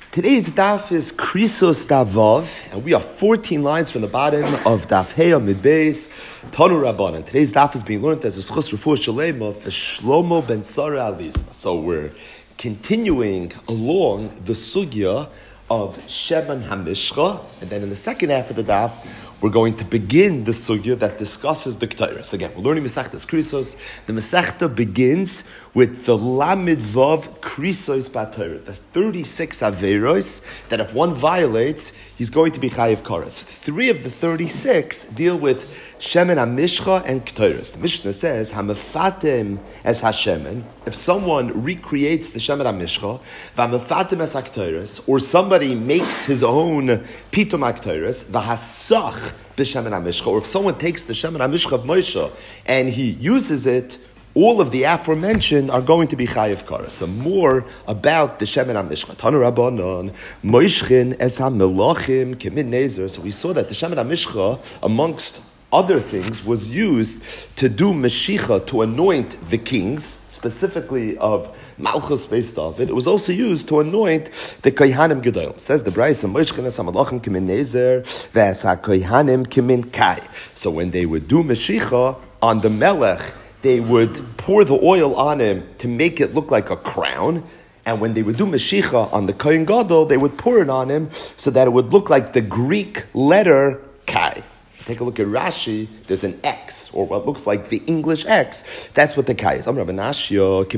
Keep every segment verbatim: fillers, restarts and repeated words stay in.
Today's daf is Krisos Davav, and we are fourteen lines from the bottom of Daf Hey Amid Beis, Tanu Rabbanan. Today's daf is being learned as a Schus Refuah Shalema for Shlomo ben Sarah Alizma. So we're continuing along the sugya of Shemen HaMishcha, and then in the second half of the daf, we're going to begin the sugya that discusses the Ketores. Again, we're learning Masechtas Krisos. The Masechta begins with the Lamed Vav Krisos B'Torah, the thirty-six Averos that if one violates, he's going to be Chayiv Karas. Three of the thirty-six deal with Shemen HaMishcha and Ketores. The Mishnah says, HaMefatim es HaShemen, if someone recreates the Shemen HaMishcha, VaMefatim es HaKetores, or somebody makes his own Pitum HaKetores, VaHasach b'Shemen HaMishcha, or if someone takes the Shemen HaMishcha of Moshe and he uses it, all of the aforementioned are going to be Chayiv Karas. So more about the Shemen HaMishcha. Tanu Rabbanan, Moishchin es HaMelachim Kimin Nezer. So we saw that the Shemen HaMishcha, amongst other things, was used to do Meshicha, to anoint the kings, specifically of Malchus based off it. It was also used to anoint the Kohanim Gedolim. Says the Brayso, Moishchin es HaMelachim Kimin Nezer, Ve'es HaKohanim Kimin Kai. So when they would do Meshicha on the Melech, they would pour the oil on him to make it look like a crown. And when they would do Meshicha on the Kohen Gadol, they would pour it on him so that it would look like the Greek letter Kai. If you take a look at Rashi, there's an X, or what looks like the English X. That's what the Kai is. One brisa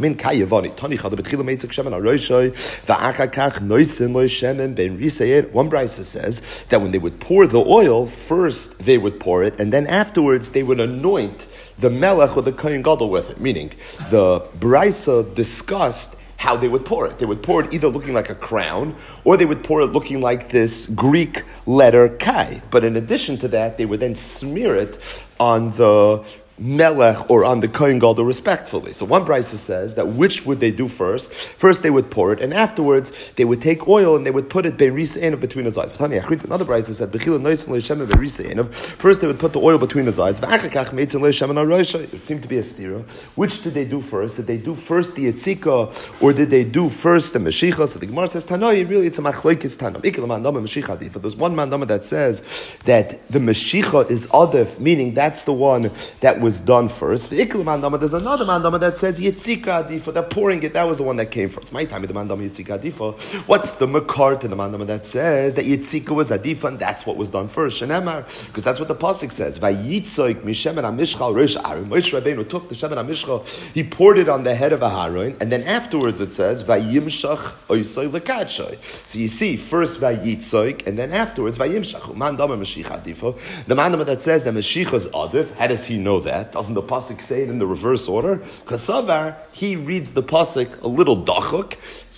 says that when they would pour the oil, first they would pour it, and then afterwards they would anoint the Melech or the Kohen Gadol with it. Meaning, the Brisa discussed how they would pour it. They would pour it either looking like a crown, or they would pour it looking like this Greek letter Kai. But in addition to that, they would then smear it on the Melech or on the Kohen Gadol respectfully. So one brisa says that which would they do first? First they would pour it, and afterwards they would take oil and they would put it between his eyes. Another brisa said first they would put the oil between his eyes. It seemed to be a stira. Which did they do first? Did they do first the Yitzika, or did they do first the Meshicha? So the Gemara says Tanoi, really it's a machlokes Tanam. But there's one mandama that says that the Meshicha is Adif, meaning that's the one that was done first. There's another mandama that says Yitzika Adifa, that pouring it, that was the one that came first. My time, the mandama Yitzika Adifa. What's the makar to the mandama that says that Yitzika was Adifa and that's what was done first? Shenemar, because that's what the pasuk says. Vayitzoik mishemen hamishcha rosh Aaron. Moshe Rabbeinu took the shemen hamishcha, he poured it on the head of Aaron, and then afterwards it says Vayimshach oisoi lekatshoy. So you see, first Vayitzoik, and then afterwards Vayimshach. Mandama Mashiach Adifa. The mandama that says that Mashiach is Adif. How does he know that? Doesn't the pasuk say it in the reverse order? Kasavar, he reads the pasuk a little dachuk.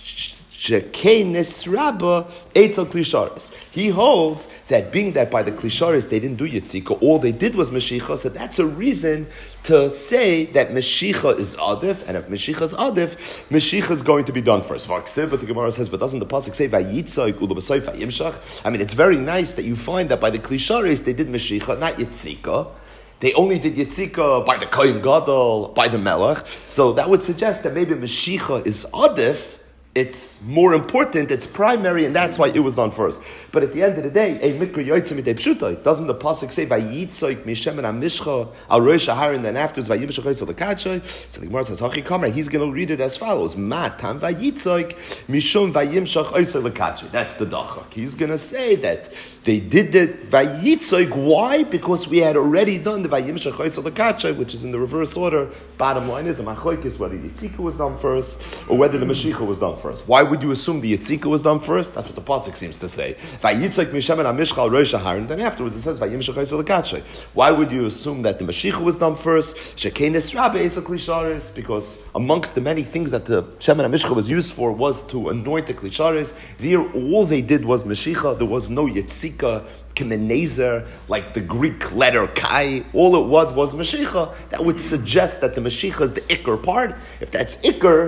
He holds that being that by the klisharis they didn't do yitzika, all they did was meshicha, so that's a reason to say that meshicha is adif, and if meshicha is adif, meshicha is going to be done first. But the Gemara says, but doesn't the pasuk say vayitzoik ulubasoi vayimshach? I mean, it's very nice that you find that by the klisharis they did meshicha, not yitzika. They only did Yitzika by the Kohen Gadol, by the Melech. So that would suggest that maybe Meshicha is Adif. It's more important, it's primary, and that's why it was done first. But at the end of the day, a mikra yotzim idei pshutai. Doesn't the pasuk say vayitzoik mishemen hamishcha al rosh Aaron, then afterwards vayimshach oisel lekatshoy? So the Gemara says hachi kamra. He's going to read it as follows: Matam vayitzoik mishum vayimshach oisel lekatshoy. That's the dachak. He's going to say that they did it vayitzoik. Why? Because we had already done the vayimshach oisel lekatshoy, which is in the reverse order. Bottom line is the machlokes is whether the Yitzika was done first or whether the Mashiach was done first. Why would you assume the Yitzika was done first? That's what the pasuk seems to say. Vayitzik mishemen hamishcha al rosh Aaron. Then afterwards it says vayimshach oisel lekatshoy. Why would you assume that the Mashiach was done first? Shekenes rabbe is a klisharis, because amongst the many things that the shemen hamishcha was used for was to anoint the klisharis. There, all they did was Mashiach. There was no Yitzika, Kemenezer, like the Greek letter Kai. All it was was Mashiach. That would suggest that the Mashiach is the Iker part. If that's Iker,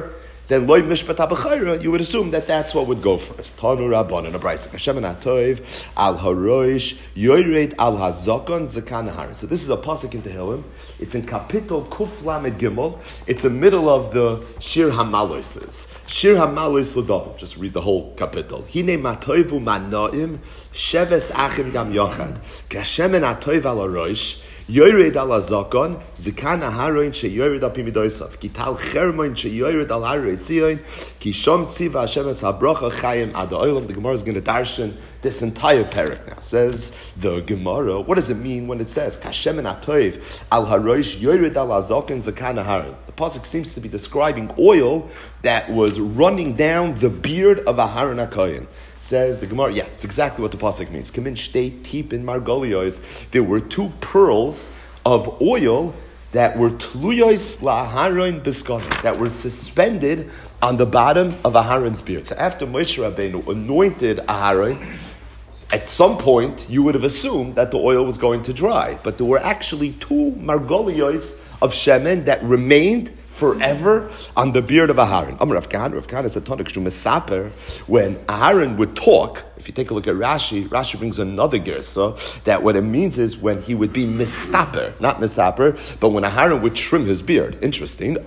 then loy mishpat habechayra, you would assume that that's what would go first. Tanu Rabban and a brayz Hashem and Atoiv al haroish yoyred al hazakon zakan harin. So this is a pasuk in Tehillim. It's in Kapitel Kuf Lamed Gimel. It's the middle of the Shir Hamaloises. Shir Hamalois L'Davim. Just read the whole Kapitel. Hine matoivu manaim sheves achim gam yochad. Kashem en atoiv al haroish. Yoyred al hazakon, zikan aharoin she yoyred al pimidoisav. Ki tal chermoin she yoyred al haroin tzion. Ki shom tziva Hashem es habrocha chayim ad ha'olam. The Gemara is going to darshan this entire parak now. Says the Gemara, what does it mean when it says Kashem en atoiv al haroish yoyred al hazakon zikan aharoin? The pasuk seems to be describing oil that was running down the beard of Aharon HaKohen. Says the Gemara, yeah, it's exactly what the pasuk means. Kamin shtei tip in margolios. There were two pearls of oil that were tluyos la'aharon biskon, that were suspended on the bottom of Aharon's beard. So after Moshe Rabbeinu anointed Aharon, at some point you would have assumed that the oil was going to dry, but there were actually two margolios of shemen that remained forever on the beard of Aharon. Amar Rav Kahana, Rav Kahana said, Mesaper, when Aharon would talk, if you take a look at Rashi, Rashi brings another gersa, that what it means is when he would be mistaper, not misaper, but when Aharon would trim his beard. Interesting.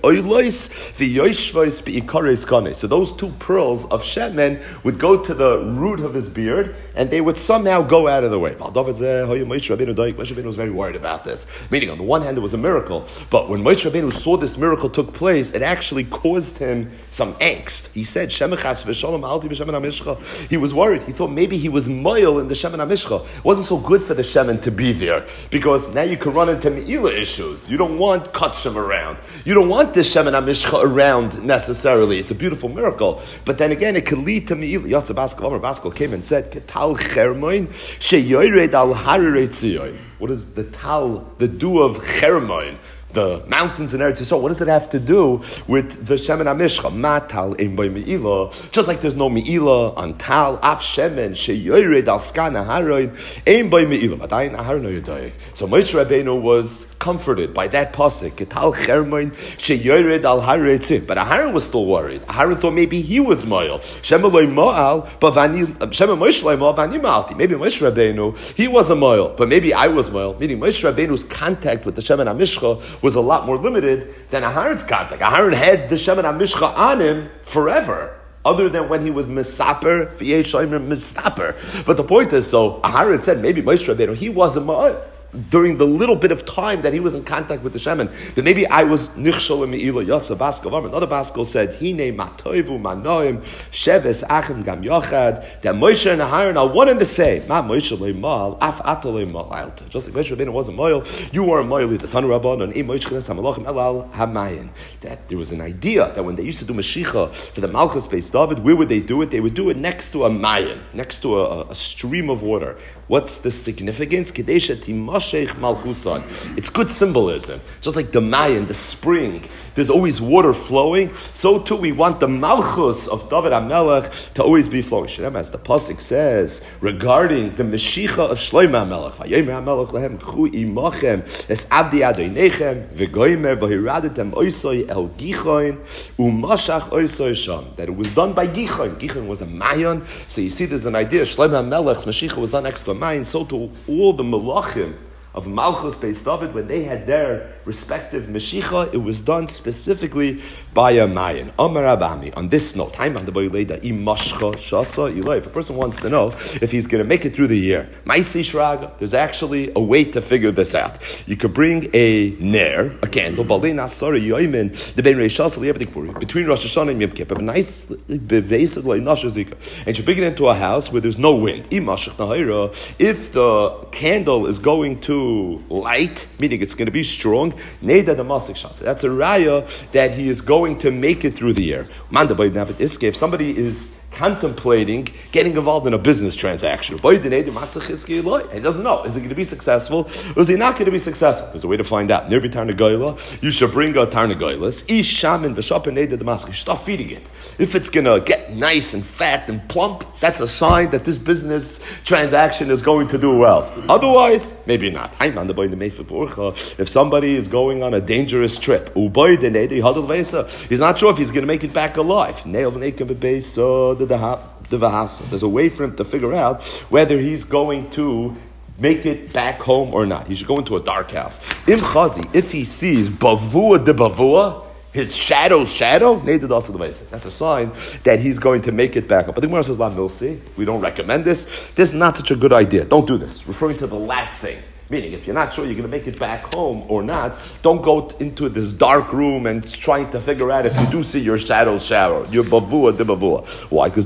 So those two pearls of shemen would go to the root of his beard, and they would somehow go out of the way. Moshe Rabbeinu was very worried about this. Meaning, on the one hand, it was a miracle, but when Moshe Rabbeinu saw this miracle took place, it actually caused him some angst. He said, he was worried. He thought maybe he was moil in the Shemen HaMishcha. It wasn't so good for the Shemen to be there, because now you can run into Me'ila issues. You don't want Kutshim around. You don't want the Shemen HaMishcha around necessarily. It's a beautiful miracle. But then again, it can lead to Me'ila. Yatsa Baskel, Omer Baskel came and said, Ketal Chermoin, Sheyoyred al Hararei Tzion. What is the tal, the dew of Chermoin? The mountains in Eretz Yisrael, what does it have to do with the Shemen HaMishcha? Ma tal ein by Me'ila. Just like there's no Me'ila on tal, af Shemen, sheyoyred al skan aharon, ein by Me'ila. Madayin aharon yoyedayik. So Moshe Rabbeinu was comforted by that pasuk. Ketal chermoin, sheyoyred al harei tzim. But Aharon was still worried. Aharon thought maybe he was moil. Shema loy mo'al, but Shema Moshe loy mo'al, vani ma'alti. Maybe Moshe Rabbeinu, he was a moil, but maybe I was moil. Meaning Moshe Rabbeinu's contact with the Shemen HaMishcha was a lot more limited than Aharon's contact. Aharon had the Shemen HaMishcha on him forever, other than when he was misaper, misaper. But the point is, so Aharon said maybe Moshe Rabbeinu, he wasn't moil during the little bit of time that he was in contact with the Shemen, that maybe I was nichshol me'ila yatsa baskel. Another baskel said, Hine matoivu manoim sheves achim gam yochad, that Moshe and Aharon are one and the same. Ma Moshe le'mal, af ato le'mal. Just like Moshe Rabbeinu wasn't moil, you are a moil. The Tanu Rabban and Moshe chines hamalachim elal hamayin. That there was an idea that when they used to do Mashiach for the Malchus Beis David, where would they do it? They would do it next to a mayin, next to a, a stream of water. What's the significance? Kedesha timashech malchusan. It's good symbolism. Just like the Mayan, the spring, there's always water flowing. So too, we want the malchus of David HaMelech to always be flowing. Shem, as the pasuk says regarding the Meshicha of Shlomo HaMelech, Vayomer HaMelech lehem chu imachem es avdi adonechem v'goymer v'hiradetem oisoi el gichoin umashach oisoi sham. That it was done by Gichoin. Gichoin was a Mayan. So you see, there's an idea. Shlomo HaMelech's Meshicha was done next to a Mayan. So too, all the Melachim of Malchus Beis David, when they had their respective Meshicha, it was done specifically by a Mayan. Amar Abami. On this note, if a person wants to know if he's going to make it through the year, there's actually a way to figure this out. You could bring a ner, a candle, between Rosh Hashanah and Yom Kippur, a nice and you bring it into a house where there's no wind. If the candle is going to light, meaning it's going to be strong, Neda the Masik Shas. That's a raya that he is going to make it through the year. If somebody is contemplating getting involved in a business transaction. He doesn't know, is it going to be successful or is he not going to be successful? There's a way to find out. You should bring a tarnagoylas. You start feeding it. If it's going to get nice and fat and plump, that's a sign that this business transaction is going to do well. Otherwise, maybe not. If somebody is going on a dangerous trip, he's not sure if he's going to make it back alive. There's a way for him to figure out whether he's going to make it back home or not. He should go into a dark house. Im chazi, if he sees bavua de bavua, his shadow's shadow, that's a sign that he's going to make it back up. But the Gemara says, milsi, we don't recommend this. This is not such a good idea. Don't do this. Referring to the last thing. Meaning, if you're not sure you're going to make it back home or not, don't go into this dark room and trying to figure out if you do see your shadow's shadow, your bavua de bavua. Why? Because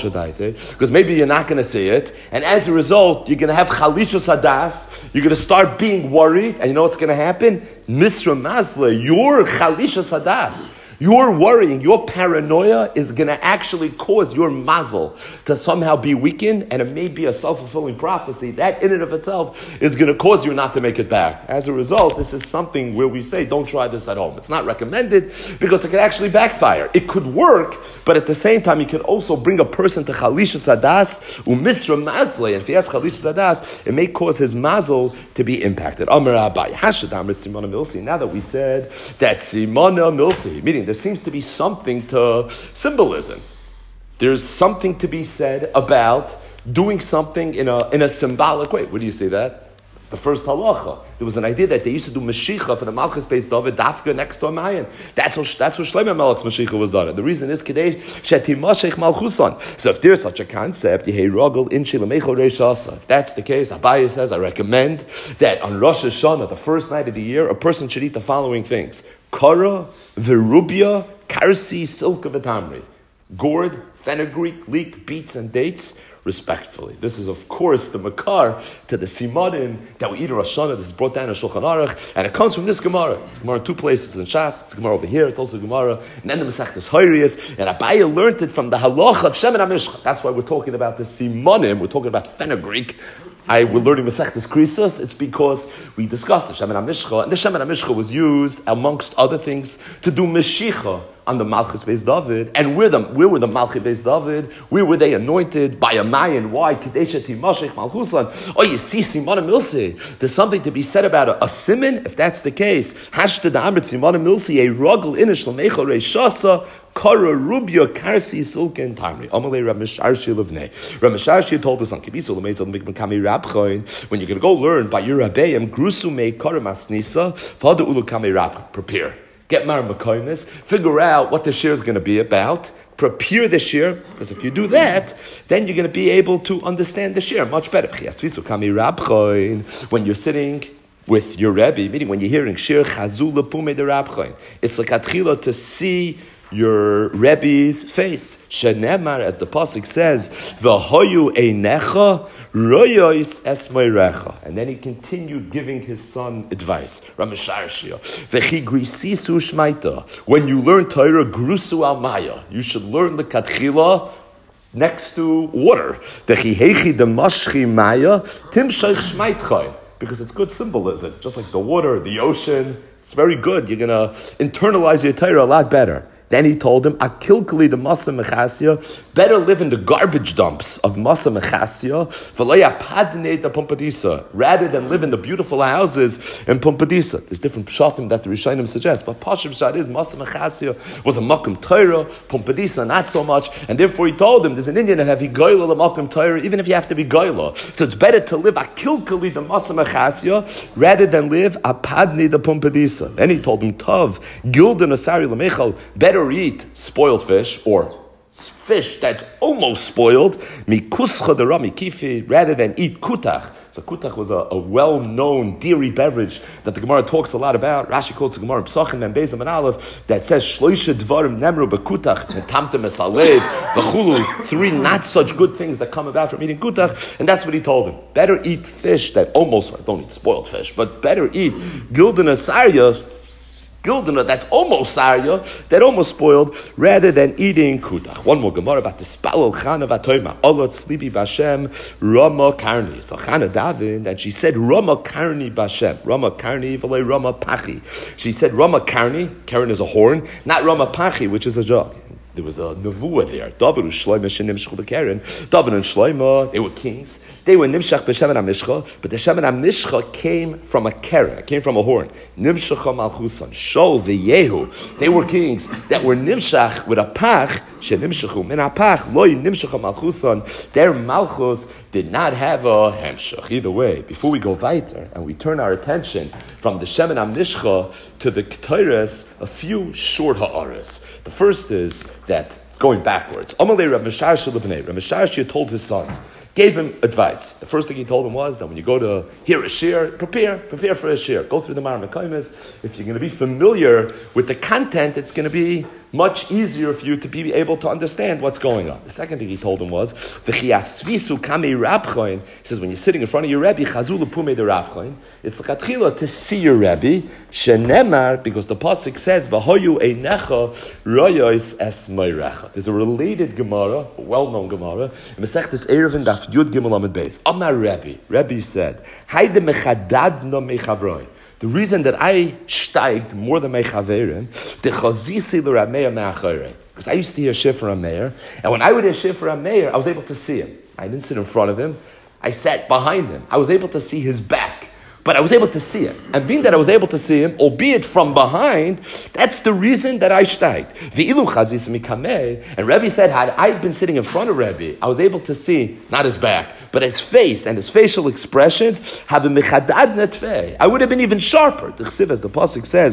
Because maybe you're not going to see it, and as a result, you're going to have chalishus hadas. You're going to start being worried, and you know what's going to happen? Misra masle, your chalishus hadas. Your worrying, your paranoia is going to actually cause your mazel to somehow be weakened, and it may be a self-fulfilling prophecy. That in and of itself is going to cause you not to make it back. As a result, this is something where we say, don't try this at home. It's not recommended because it could actually backfire. It could work, but at the same time, it could also bring a person to chalishus hadas, umisra masle, and if he has chalishus hadas, it may cause his mazel to be impacted. Amar Abai, hashad amrit simona milsi. Now that we said that simona milsi, meaning there seems to be something to symbolism. There's something to be said about doing something in a in a symbolic way. Where do you see that? The first halacha. There was an idea that they used to do Mashiach for the Malchus Beis David Dafka next to a Mayan. That's what that's what Shlomo Melech's Mashiach was done. And the reason is Kedei Shetimashech Malchusan. So if there's such a concept, Yehei Rogel in Shilamecho Reish Asa. If that's the case, Abaye says, I recommend that on Rosh Hashanah, the first night of the year, a person should eat the following things: Kara, Verubia, Karsi, Silka, Vitamri. Gourd, fenugreek, leek, beets, and dates, respectfully. This is, of course, the makar to the simanim that we eat in Rosh Hashanah. This is brought down in Shulchan Aruch, and it comes from this Gemara. It's Gemara in two places in Shas. It's Gemara over here. It's also Gemara, and then the Masechtas Hoirius. And Abaye learned it from the halacha of Shemen HaMishcha. That's why we're talking about the simanim. We're talking about fenugreek. I we're learning Masechtas Krisos. It's because we discussed the Shemen HaMishcha, and the Shemen HaMishcha was used, amongst other things, to do Meshicha on the Malchus Beis David. And where, the, where were the Malchus Beis David? Where were they anointed? By a Mayan. Why? Kadesha Timashech Malchusan. Oh, you see, Simona Milsi. There's something to be said about a, a simon, if that's the case. Hashta Da'amrit Simona Milsi, a ruggle inish l'mecha reishasa, Kara Rubia Karsi Sulkin Tamri. Amalei Ramesharshi Levnei. Ramesharshi told us on Kibisu Lemezal Mikmakami Rabchoin, when you're going to go learn by your Rabbeim, Grusume Kara Masnisa, Father Ulukami Rab. Prepare. Get Mar Makoimis, figure out what the shir is going to be about, prepare the shir, because if you do that, then you're going to be able to understand the shir much better. When you're sitting with your Rebbe, meaning when you're hearing shir chazula pume de Rabchoin, it's like atchila to see your Rebbe's face. Shenemar, as the pasuk says, v'hoyu einecha royois esmeirecha. And then he continued giving his son advice. Ramesharshia v'chi grisisu shmaita. When you learn Torah, grusu al maya. You should learn the katchila next to water. V'chi hechi demashchi maya timshach shmaitchain. Because it's good symbolism, just like the water, the ocean. It's very good. You're going to internalize your Torah a lot better. Then he told him, Akilkali the Masa Mechasya, better live in the garbage dumps of Masa Mechasya, V'loya Padne the Pumpadisa, rather than live in the beautiful houses in Pumpadisa. There's different pshatim that the Rishonim suggest, but Pashim Pshat is Masa Mechasya was a Makom Torah, Pumpadisa not so much, and therefore he told him, there's an Indian that have Higoyla the Makom Torah, even if you have to be Goyla. So it's better to live Akilkali the Masa Mechasya, rather than live Apadne the Pumpadisa. Then he told him, Tov, Gildan Asari Lamechal, better eat spoiled fish or fish that's almost spoiled, mikuscha de rami kifi, rather than eat kutach. So kutach was a, a well-known dairy beverage that the Gemara talks a lot about. Rashi calls the Gemara Psachim and Bezim and Aleph that says shloisha dvarim nemru bekutach netamtem esalev v'chulu, three not such good things that come about from eating kutach, and that's what he told him. Better eat fish that almost, don't eat spoiled fish, but better eat gildan asarya, gildana that's almost sarya, that almost spoiled, rather than eating kutach. One more Gemara about the spalol Chana v'atoyma. Olot slibi b'Hashem Rama Karni. So Chana davened, and she said Rama Karni b'Hashem. Rama Karni v'lei Rama Pachi. She said Rama Karni. Karen is a horn, not Rama Pachi, which is a jug. There was a nevuah there. David and Shlomo shenimshchu b'Karen. David and Shlomo, they were kings. They were nimshach b'Shemen HaMishcha, but the Shemen HaMishcha came from a keren, it came from a horn. Nimshacha malchusan, Shol v'Yehu. They were kings that were nimshach with a pach, shenimshachu min ha'pach, loy nimshacha malchusan. Their malchus did not have a hemshach. Either way, before we go weiter and we turn our attention from the Shemen HaMishcha to the Ketores, a few short ha'aras. The first is that going backwards. Amalei Rav Misharshia l'bnei. Rav Misharshia told his sons, gave him advice. The first thing he told him was that when you go to hear a shir, prepare, prepare for a shir. Go through the Mar Mekaymes. If you're going to be familiar with the content, it's going to be much easier for you to be able to understand what's going on. The second thing he told him was, V'chiasvisu kamei rabchoin. He says, when you're sitting in front of your Rebbe, chazulu pumei de rabchoin, it's l'katchila to see your Rebbe, shenemar, because the pasuk says, V'hoyu einecha royos es moirecha. There's a related Gemara, a well-known Gemara, in Masechtas Eruvin daf Yud Gimel Amud Beis. Amar Rebbe, Rebbe said, Hayde mechadadna mechavroi. The reason that I steiged more than my chaverim, the chazisi l'Rameir me'achorei, because I used to hear shir for Rameir, and when I would hear shir for Rameir, I was able to see him. I didn't sit in front of him. I sat behind him. I was able to see his back. But I was able to see him. And being that I was able to see him, albeit from behind, that's the reason that I steiged. And Rebbe said, had I been sitting in front of Rebbe, I was able to see, not his back, but his face and his facial expressions, I would have been even sharper. The Chsiv, as the Pasuk says,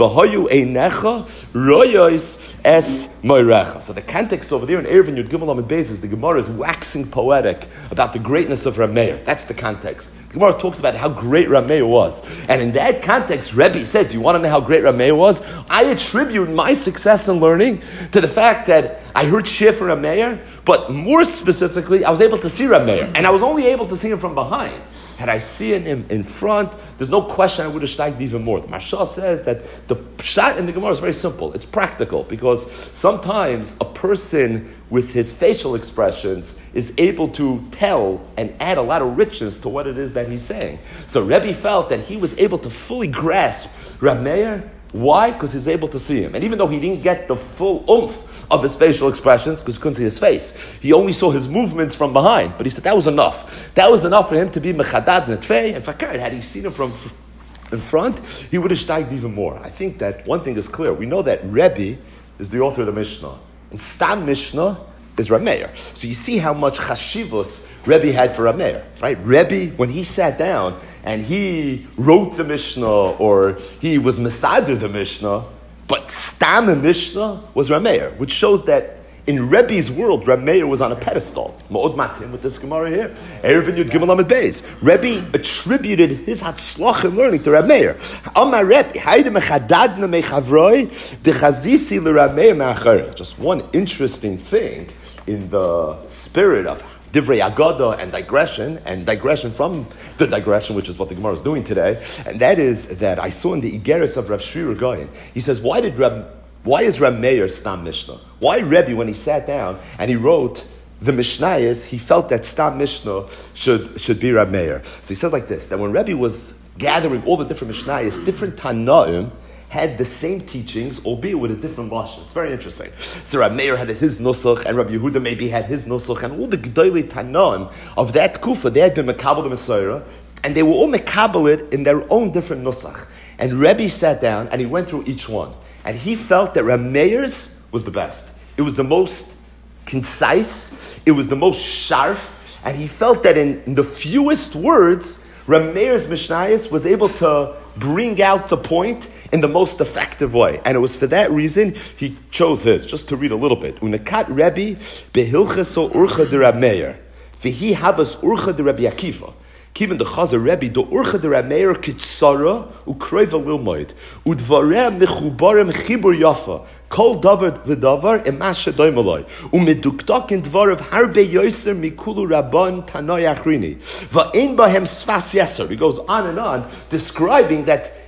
so the context over there in Eruvin Yud Gimel Amud Beis is the Gemara is waxing poetic about the greatness of Rameir. That's the context. The Gemara talks about how great Rameir was. And in that context, Rebbe says, you want to know how great Rameir was? I attribute my success in learning to the fact that I heard shir for Rameir, but more specifically, I was able to see Rameir. And I was only able to see him from behind. Had I seen him in front, there's no question I would have steiged even more. The Mashal says that the pshat in the Gemara is very simple. It's practical, because sometimes a person with his facial expressions is able to tell and add a lot of richness to what it is that he's saying. So Rebbe felt that he was able to fully grasp Rameir. Why? Because he was able to see him. And even though he didn't get the full oomph of his facial expressions, because he couldn't see his face, he only saw his movements from behind. But he said that was enough. That was enough for him to be mechadad netfei. And fakar, had he seen him from in front, he would have steiged even more. I think that one thing is clear. We know that Rebbe is the author of the Mishnah. And Stam Mishnah is Rameir. So you see how much chashivus Rebbe had for Rameir, right? Rebbe, when he sat down and he wrote the Mishnah, or he was Mesader the Mishnah, but Stam Mishnah was Rameir, which shows that in Rebbe's world, Rameir was on a pedestal. Ma'od matim with this Gemara here. Eruvin Yud Gimel Amud Beis. Rebbe attributed his hatzlach in learning to Rameir. Amar Rebbe, hayde mechadadna mechavroi, dechazisi l'Rameir me'achorei. Just one interesting thing in the spirit of Divrei Agada and digression, and digression from the digression, which is what the Gemara is doing today, and that is that I saw in the Igeris of Rav Shri Regain, he says, why did Rab, why is Rameir Stam Mishnah? Why Rebbe, when he sat down and he wrote the Mishnayos, he felt that Stam Mishnah should, should be Rameir. So he says like this, that when Rebbe was gathering all the different Mishnayos, different Tanaim had the same teachings, albeit with a different lashon. It's very interesting. So Rabbi Meir had his nusach, and Rabbi Yehuda maybe had his nusach, and all the Gedolei Tanaim of that kufa, they had been mekabel the Messiah, and they were all mekabel it in their own different nusach. And Rebbe sat down, and he went through each one. And he felt that Rabbi Meir's was the best. It was the most concise, it was the most sharp, and he felt that in, in the fewest words, Rabbi Meir's Mishnayos was able to bring out the point in the most effective way. And it was for that reason he chose his. Just to read a little bit. Unakat Rebbe behilcheso urcha de Rab Meir. V'hi havas urcha de Rabbi Akiva. Kiven the Chazer Rebbe do urcha de Rab Meir kitzara ukroiva lilmoid. Udvareh mechubarem chibur yafa. Kol davar v'davar emashe doimaloi. Umeduktak in dvar of harbe yoser mikulu rabban tanoi achrini. Va'in bahem sfas yeser. He goes on and on describing that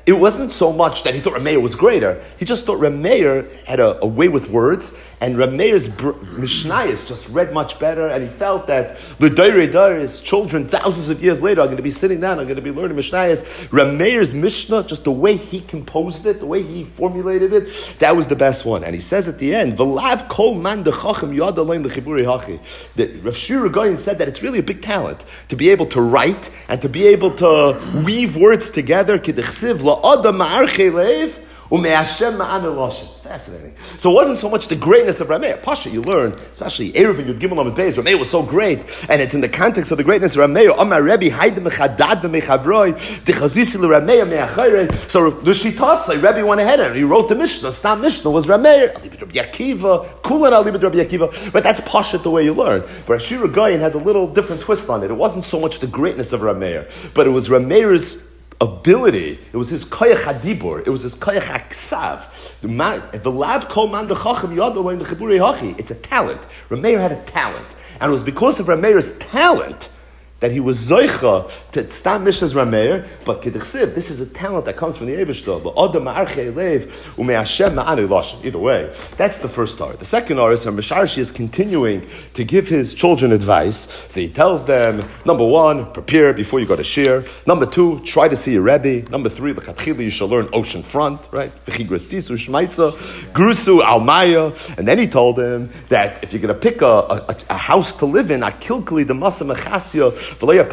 it wasn't so much that he thought Reb Meir was greater. He just thought Reb Meir had a, a way with words, and Reb Meir's br- Mishnayos just read much better, and he felt that L'Dairei Dair, his children thousands of years later are going to be sitting down, are going to be learning Mishnayos. Reb Meir's Mishnah, just the way he composed it, the way he formulated it, that was the best one. And he says at the end, V'lav kol man dechachim yad alein l'chiburi hachi. That Rav Shira Goyen said that it's really a big talent to be able to write and to be able to weave words together. K'dechsiv la'adam ma'archei leiv u'me'ashem ma'anu loshen. Fascinating. So it wasn't so much the greatness of Reb Meir. Pasha, you learn, especially Erev and Yud Gimel Amud Beis, Reb Meir was so great, and it's in the context of the greatness of Reb Meir. Amar Rebbe Haide mechadad v'mechavroi dechazisi l'Reb Meir me'acharei. So the Shitasai, Rebbe went ahead and he wrote the Mishnah. Stam Mishnah was Reb Meir. Alibid Rabbi Akiva, Kulan Alibid Rabbi Akiva. But that's Pasha the way you learn. But Shira Goyen has a little different twist on it. It wasn't so much the greatness of Reb Meir, but it was Reb Meir's ability. It was his koyach hadibur. It was his koyach haksav. The lav kol man dechachim yad alein l'chiburi hachi. It's a talent. Reb Meir had a talent, and it was because of Reb Meir's talent that he was zoicha to stam Mishnah's Reb Meir. But k'dechsiv, this is a talent that comes from the Eibishter. L'odam ma'archei leiv u'me'ashem ma'anu loshen. Either way, that's the first story. The second story is Misharshi is continuing to give his children advice. So he tells them, number one, prepare before you go to shir. Number two, try to see a Rebbe. Number three, l'chatchila, you shall learn ocean front, right? V'chigrasisu shmaitza, grusu almaya. And then he told him that if you're going to pick a, a, a house to live in, akilkali the masa mechasya,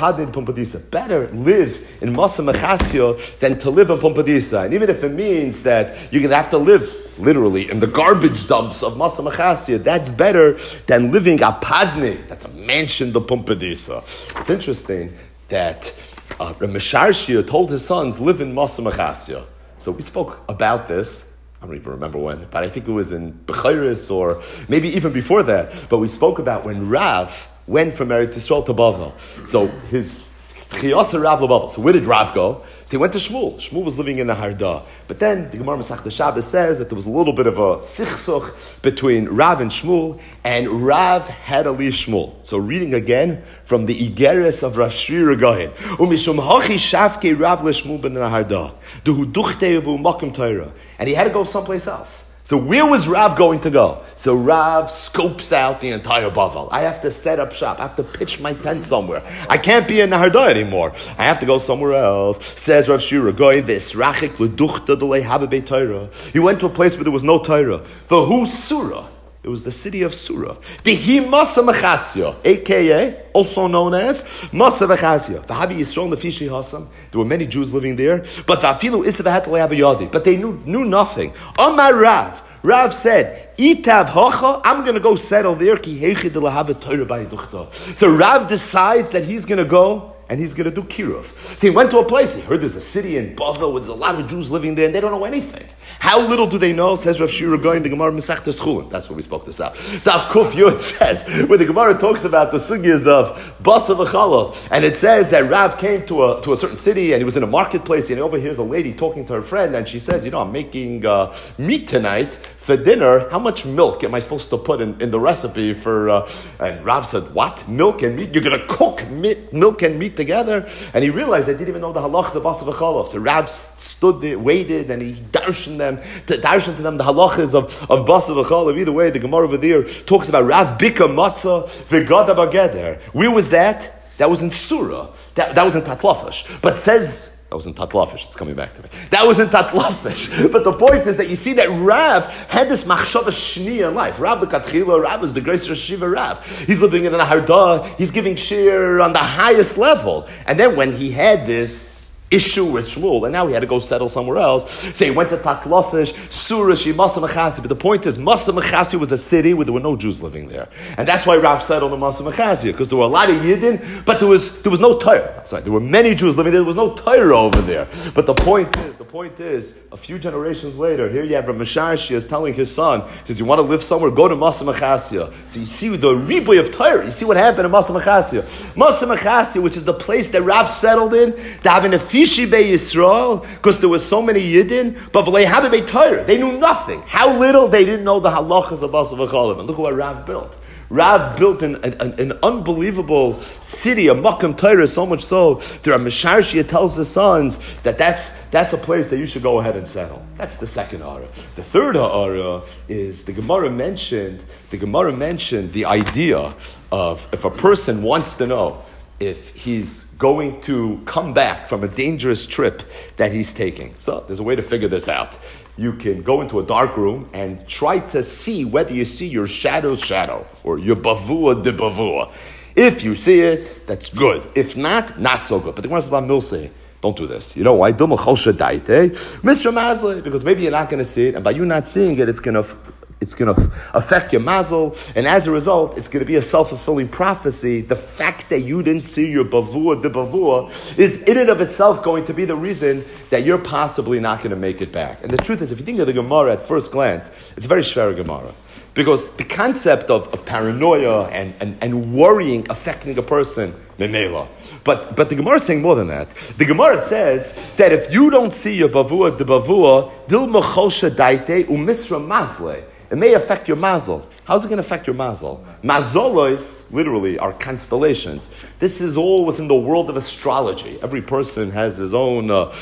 better live in Masa Mechasya than to live in Pumpadisa. And even if it means that you're going to have to live literally in the garbage dumps of Masa Mechasya, that's better than living a Padne. That's a mansion, the Pumpadisa. It's interesting that uh, Misharshia told his sons, live in Masa Mechasya. So we spoke about this. I don't even remember when, but I think it was in Bechiris or maybe even before that. But we spoke about when Rav went from Eretz Yisrael to Bavel. So his Chiyasa Rav LeBavel. So where did Rav go? So he went to Shmuel. Shmuel was living in the Harda. But then the Gemara Masechta Shabbos says that there was a little bit of a sichsuch between Rav and Shmuel, and Rav had to leave Shmuel. So reading again from the Igeres of Rav Shri Regahin. Umishum hachi shavke Rav leShmuel ben Harda. Duhu duchte v'u makom Torah. And he had to go someplace else. So where was Rav going to go? So Rav scopes out the entire Bavel. I have to set up shop. I have to pitch my tent somewhere. I can't be in Nahardai anymore. I have to go somewhere else. Says Rav Shira Goy, V'esrachik l'duchta d'lei have a Torah. He went to a place where there was no Torah. V'hu Surah. It was the city of Surah. The Hi Masa Mechasya, a k a also known as Masa Mechasya. The Havi Yisrael Nefishi Hasam. There were many Jews living there, but the Afilu Isav have a Yadi. But they knew knew nothing. Amar Rav. Rav said, Itav Hocha, I'm going to go settle there. Ki Heichi de Lahava Torah B'Yiduchta. So Rav decides that he's going to go and he's going to do Kiruv. So he went to a place, he heard there's a city in Bavel where there's a lot of Jews living there and they don't know anything. How little do they know? Says Rav Shira going to Gemara Masechta Schulin. That's where we spoke this out. Daf Kuf Yud says, where the Gemara talks about the sugyas of Basa v'Chalav, and it says that Rav came to a to a certain city and he was in a marketplace and he overhears a lady talking to her friend and she says, you know, I'm making uh, meat tonight for dinner. How much milk am I supposed to put in, in the recipe for? Uh, and Rav said, what? Milk and meat? You're going to cook meat, milk and meat together? And he realized they didn't even know the halachas of Basa v'Chalav. So Rav stood there, waited, and he darshened them, to darshen to them the halachas of, of Basa v'Chalav. Either way, the Gemara over there talks about Rav Bika Matzah v'Gada Bageder. Where was that? That was in Surah. That, that was in Tatlafish. But says, that was in Tatlafish, it's coming back to me. That was in Tatlafish. But the point is that you see that Rav had this machshava shniya in life. Rav the Katchila, Rav is the greatest Shiva Rav. He's living in an Harda, he's giving shir on the highest level. And then when he had this issue with Shmuel, and now he had to go settle somewhere else. So he went to Tatlafish, Surashi, Masa Mechasi. But the point is, Masa Mechasi was a city where there were no Jews living there. And that's why Rav settled in Masa Mechasi, because there were a lot of Yidden, but there was there was no Torah. That's right. There were many Jews living there, there was no Torah over there. But the point is, the point is, a few generations later, here you have Rav Misharshi is telling his son, he says, you want to live somewhere, go to Masa Mechasi. So you see the riboy of Torah, you see what happened in Masa Mechasi. Masa Mechasi, which is the place that Rav settled in, to have an Bei Yisrael, because there were so many Yidden, but they knew nothing. How little they didn't know the halachas of Basa v'Chalav. And look at what Rav built. Rav built an, an, an unbelievable city, a Makam Torah, so much so that Rav Misharshia tells the sons that that's, that's a place that you should go ahead and settle. That's the second ha'ara. The third ha'ara is the Gemara mentioned, the Gemara mentioned the idea of if a person wants to know if he's going to come back from a dangerous trip that he's taking. So there's a way to figure this out. You can go into a dark room and try to see whether you see your shadow's shadow or your bavua de bavua. If you see it, that's good. If not, not so good. But the Gemara says about Milsei, don't do this. You know why? Mister Mazle, because maybe you're not going to see it, and by you not seeing it, it's going to it's going to affect your mazel, and as a result, it's going to be a self-fulfilling prophecy. The fact that you didn't see your bavua de bavua is in and of itself going to be the reason that you're possibly not going to make it back. And the truth is, if you think of the Gemara at first glance, it's a very shver Gemara. Because the concept of, of paranoia and, and, and worrying affecting a person, memela. But but the Gemara is saying more than that. The Gemara says that if you don't see your bavua de bavua, dil mechosha daite umisra mazle, it may affect your mazel. How's it going to affect your mazel? Mazolos, literally, are constellations. This is all within the world of astrology. Every person has his own uh,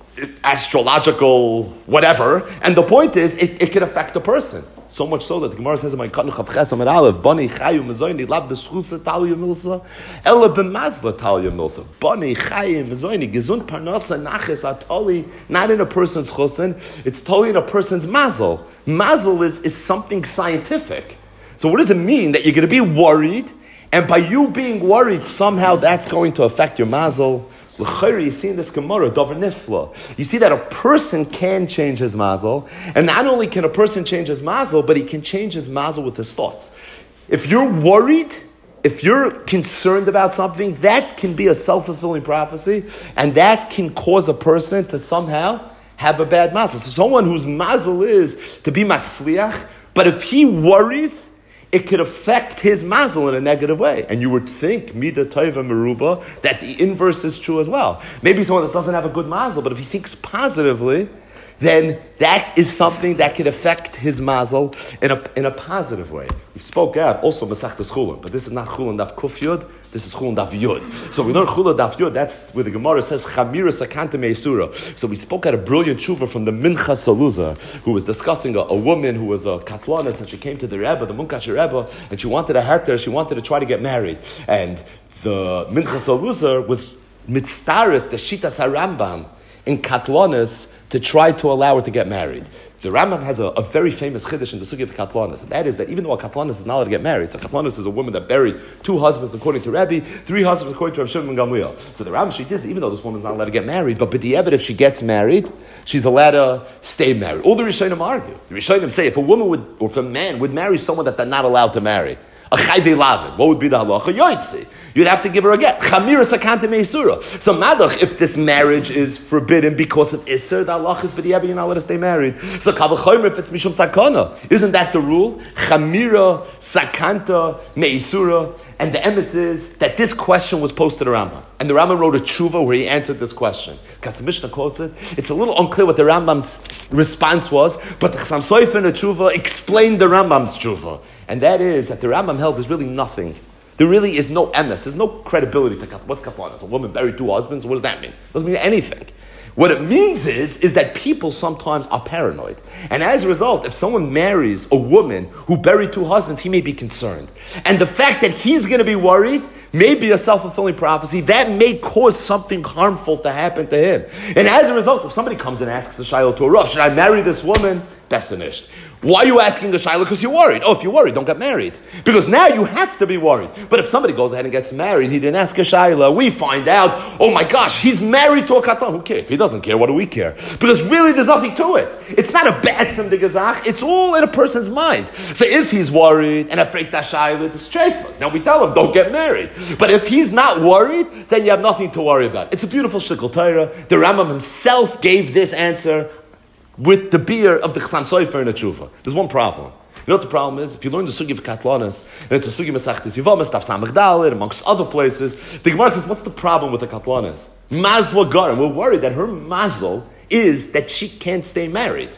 astrological whatever, and the point is, it, it can affect a person. So much so that the Gemara says in my Kanu Chavches Amar Aleph, Bani Chayu Mezoini Lab B'Schusa Talya Milsa, Ela B'Mazla Talya Milsa. Bani Chayu Mezoini Gesund Parnasa Naches Atoli, not in a person's chusin, it's totally in a person's mazel. Mazel is, is something scientific. So what does it mean that you're going to be worried, and by you being worried, somehow that's going to affect your mazel? L'chayri, you see in this Gemara, Davar Nifla, you see that a person can change his mazel, and not only can a person change his mazel, but he can change his mazel with his thoughts. If you're worried, if you're concerned about something, that can be a self-fulfilling prophecy, and that can cause a person to somehow have a bad mazel. So someone whose mazel is to be matzliach, but if he worries, it could affect his mazel in a negative way. And you would think, Mida Tova Meruba, that the inverse is true as well. Maybe someone that doesn't have a good mazel, but if he thinks positively, then that is something that could affect his mazel in a in a positive way. We spoke out also Masechtas Chulin, but this is not Chulin Daf Kuf Yud, this is Chulin Daf Yud. So we learn Chulin Daf Yud, that's where the Gemara says Chamira Sakanta Meisura. So we spoke out a brilliant tshuva from the Mincha Saluza, who was discussing a, a woman who was a Katlanis, and she came to the Rebbe, the Munkash Rebbe, and she wanted a heter, she wanted to try to get married. And the Mincha Saluza was mitzarif, the Shitas HaRambam, in Katlanis, to try to allow her to get married. The Rambam has a, a very famous chiddush in the Sugi of Katlanis, and that is that even though a Katlanis is not allowed to get married, so Katlanis is a woman that buried two husbands according to Rebbe, three husbands according to Rav Shimon ben Gamliel. So the Rambam sheet is that even though this woman is not allowed to get married, but b'di'evet, if she gets married, she's allowed to stay married. All the Rishonim argue. The Rishonim say if a woman would, or if a man would marry someone that they're not allowed to marry, a chayvei lavin, what would be the halacha? Yoitzi. You'd have to give her a get. Chamira sakante meisura. So madach, if this marriage is forbidden because of iser, the halach is b'di'evet, you're not allowed to stay married. So kavachomer, if it's mishum sakana, isn't that the rule? Chamira sakanta meisura. And the emes is that this question was posed to the Rambam, and the Rambam wrote a tshuva where he answered this question. Because the Mishnah quotes it, it's a little unclear what the Rambam's response was, but the Chassam Sofer in the tshuva explained the Rambam's tshuva, and that is that the Rambam held there's really nothing. There really is no emes. There's no credibility to Katlanis. What's Katlanis? A woman buried two husbands? What does that mean? It doesn't mean anything. What it means is, is that people sometimes are paranoid. And as a result, if someone marries a woman who buried two husbands, he may be concerned. And the fact that he's going to be worried may be a self-fulfilling prophecy. That may cause something harmful to happen to him. And as a result, if somebody comes and asks the Shiloh to a Rosh, should I marry this woman? Besinished. Why are you asking the Shiloh? Because you're worried. Oh, if you're worried, don't get married. Because now you have to be worried. But if somebody goes ahead and gets married, he didn't ask a Shiloh, we find out, oh my gosh, he's married to a Katan. Who cares? If he doesn't care, what do we care? Because really there's nothing to it. It's not a bad sim de gezach. It's all in a person's mind. So if he's worried and afraid that Shiloh, it's straightforward. Now we tell him, don't get married. But if he's not worried, then you have nothing to worry about. It's a beautiful shtickle Torah. The Rambam himself gave this answer with the beer of the Chassam Sofer in the Tshuva. There's one problem. You know what the problem is? If you learn the Sugi of Katlanis, and it's a Sugi Masechtes Yevamos, Daf Samach Dalet, amongst other places, the Gemara says, what's the problem with the Katlanis? Mazla Garim. We're worried that her mazel is that she can't stay married.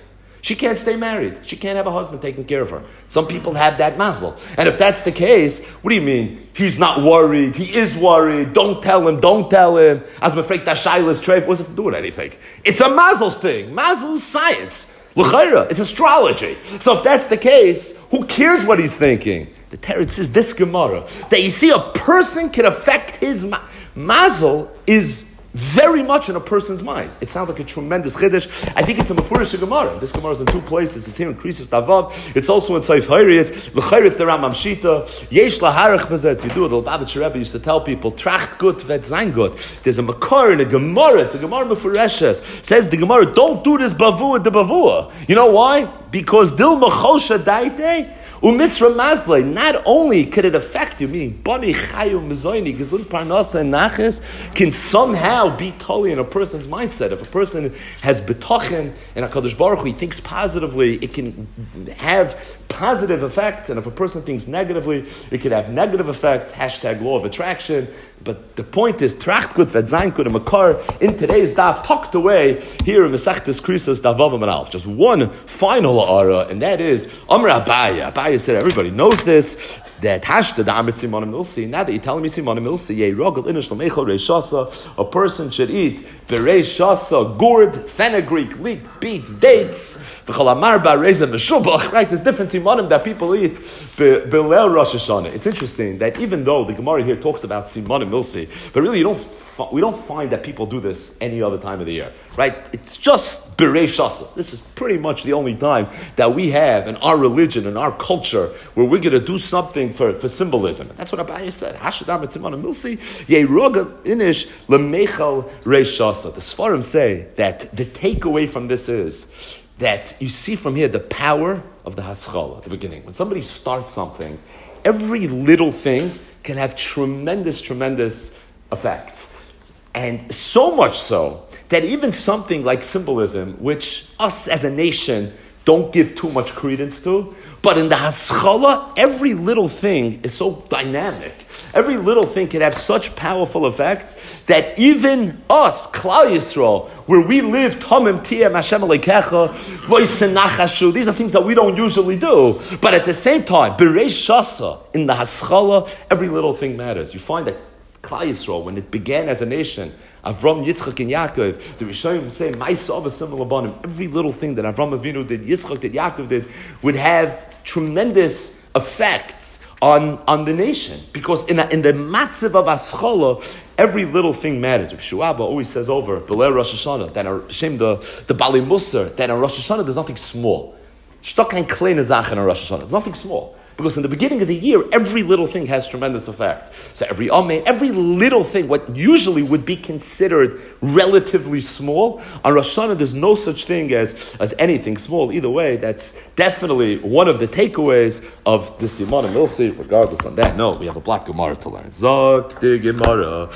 She can't stay married. She can't have a husband taking care of her. Some people have that mazel. And if that's the case, what do you mean? He's not worried. He is worried. Don't tell him. Don't tell him. As mefreik that shayla's treif, what does it have to do with anything? It's a mazel's thing. Mazel is science. L'chayra, it's astrology. So if that's the case, who cares what he's thinking? The Teretz says this Gemara, that you see a person can affect his ma- mazel is very much in a person's mind. It sounds like a tremendous chiddush. I think it's a mefurish Gemara. This Gemara is in two places. It's here in Krisus Davav. It's also in Seif Hayrius. L'chayr, it's the Rambam Shita. Yesh laharach bezet. You do it. The Lubavitcher Rebbe used to tell people, tracht gut vet sein gut. There's a makar in a Gemara. It's a Gemara mefureshes. Says the Gemara, don't do this bavua de bavua. You know why? Because dil machosha daite. Umisra Masle, not only could it affect you, meaning Bani Chayu Mizoini, Gesund Parnasa and Naches, can somehow be totally in a person's mindset. If a person has betochen and HaKadosh Baruch Hu, he thinks positively, it can have positive effects, and if a person thinks negatively, it could have negative effects, hashtag law of attraction. But the point is, tracht gut vet sein gut, a makar in today's daf tucked away here in Masechtas Krisos Davav Amalf. Just one final ara, and that is Amr Abaya. Abaya said everybody knows this. That hashta da amit simanim milsi. Now that you're telling me simanim milsi, yei rogel inish l'meichel reishasa. A person should eat bereishasa, gourd, fenugreek, leek, beets, dates. V'chalamar ba reza meshubach. Right, there's different simanim that people eat be'leil Rosh Hashanah. It's interesting that even though the Gemara here talks about simanim milsi, but really you don't we don't find that people do this any other time of the year. Right? It's just bereishasa. This is pretty much the only time that we have in our religion and our culture where we're going to do something for, for symbolism. And that's what Abaya said. Hashadam etimana milsi yeroga inish lemechal reishasa. The Sfarim say that the takeaway from this is that you see from here the power of the haschala at the beginning. When somebody starts something, every little thing can have tremendous, tremendous effect. And so much so that even something like symbolism, which us as a nation don't give too much credence to, but in the haschala, every little thing is so dynamic. Every little thing can have such powerful effect that even us, Klal Yisrael, where we live, Tomim Tiyem Hashem Aleikecha, Voisenachashu, these are things that we don't usually do. But at the same time, Bereish Shasa, in the haschala, every little thing matters. You find that Klal Yisrael, when it began as a nation, Avram, Yitzchak, and Yaakov, the Rishonim say, Ma'aseh similar banim. Every little thing that Avram Avinu did, Yitzchak did, Yaakov did, would have tremendous effects on, on the nation. Because in, a, in the matziv of Aschala, every little thing matters. Shuaba always says over, B'leil Rosh Hashanah, that a, Shem, the, the Bali Musar, that in Rosh Hashanah there's nothing small. Shtok ein kleine Sache in Rosh Hashanah, nothing small. Because in the beginning of the year, every little thing has tremendous effect. So every amen, every little thing, what usually would be considered relatively small, on Rosh Hashanah there's no such thing as, as anything small. Either way, that's definitely one of the takeaways of the Siman and Milsi. Regardless on that note, we have a black Gemara to learn. Zok the Gemara,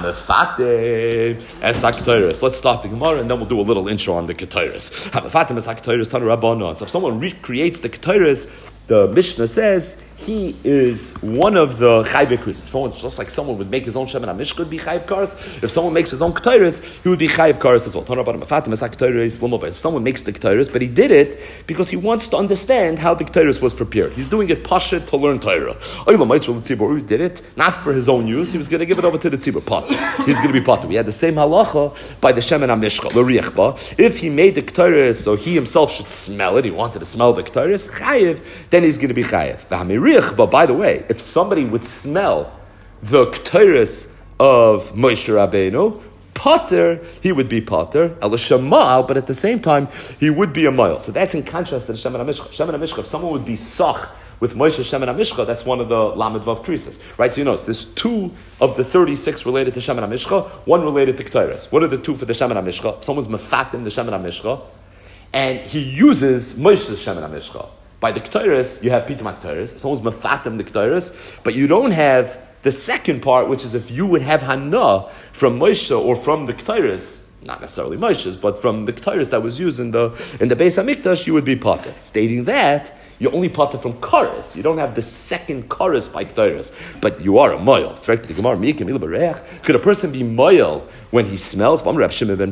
Hamefate Esak Torahs. Let's start the Gemara and then we'll do a little intro on the Ketores. Hamefate Esak Torahs, Tanu Rabbanon. So if someone recreates the Ketores, the Mishnah says he is one of the chayv kris. Someone just like someone would make his own shemen hamishcha would be chayv kares. If someone makes his own ketores, he would be chayv kares as well. If someone makes the ketores, but he did it because he wants to understand how the ketores was prepared. He's doing it pashut to learn Torah. He did it not for his own use. He was going to give it over to the tzibur pot. He's going to be pot. We had the same halacha by the shemen hamishcha l'riachba. If he made the ketores so he himself should smell it, he wanted to smell the ketores chayiv, then he's going to be chayiv. But by the way, if somebody would smell the ketores of Moshe Rabbeinu, Potter, he would be Potter, El Shemal, but at the same time, he would be a Moil. So that's in contrast to the Shemen HaMishcha. Shemen HaMishcha, if someone would be Sach with Moshe Shemen HaMishcha, that's one of the Lamed Vav Krisis. Right? So you notice, there's two of the thirty-six related to Shemen HaMishcha, one related to ketores. What are the two for the Shemen HaMishcha? If someone's Mefatim the Shemen HaMishcha, and he uses Moshe's Shemen HaMishcha. By the ketores, you have pitum ketores. Someone's mefatim the ketores, but you don't have the second part, which is if you would have hana from Moshe or from the ketores, not necessarily Moshe's, but from the ketores that was used in the in the Beis Hamikdash, you would be potter. Stating that, you only part from kares. You don't have the second kares by k'tayres, but you are a moil. Could a person be moil when he smells? There's never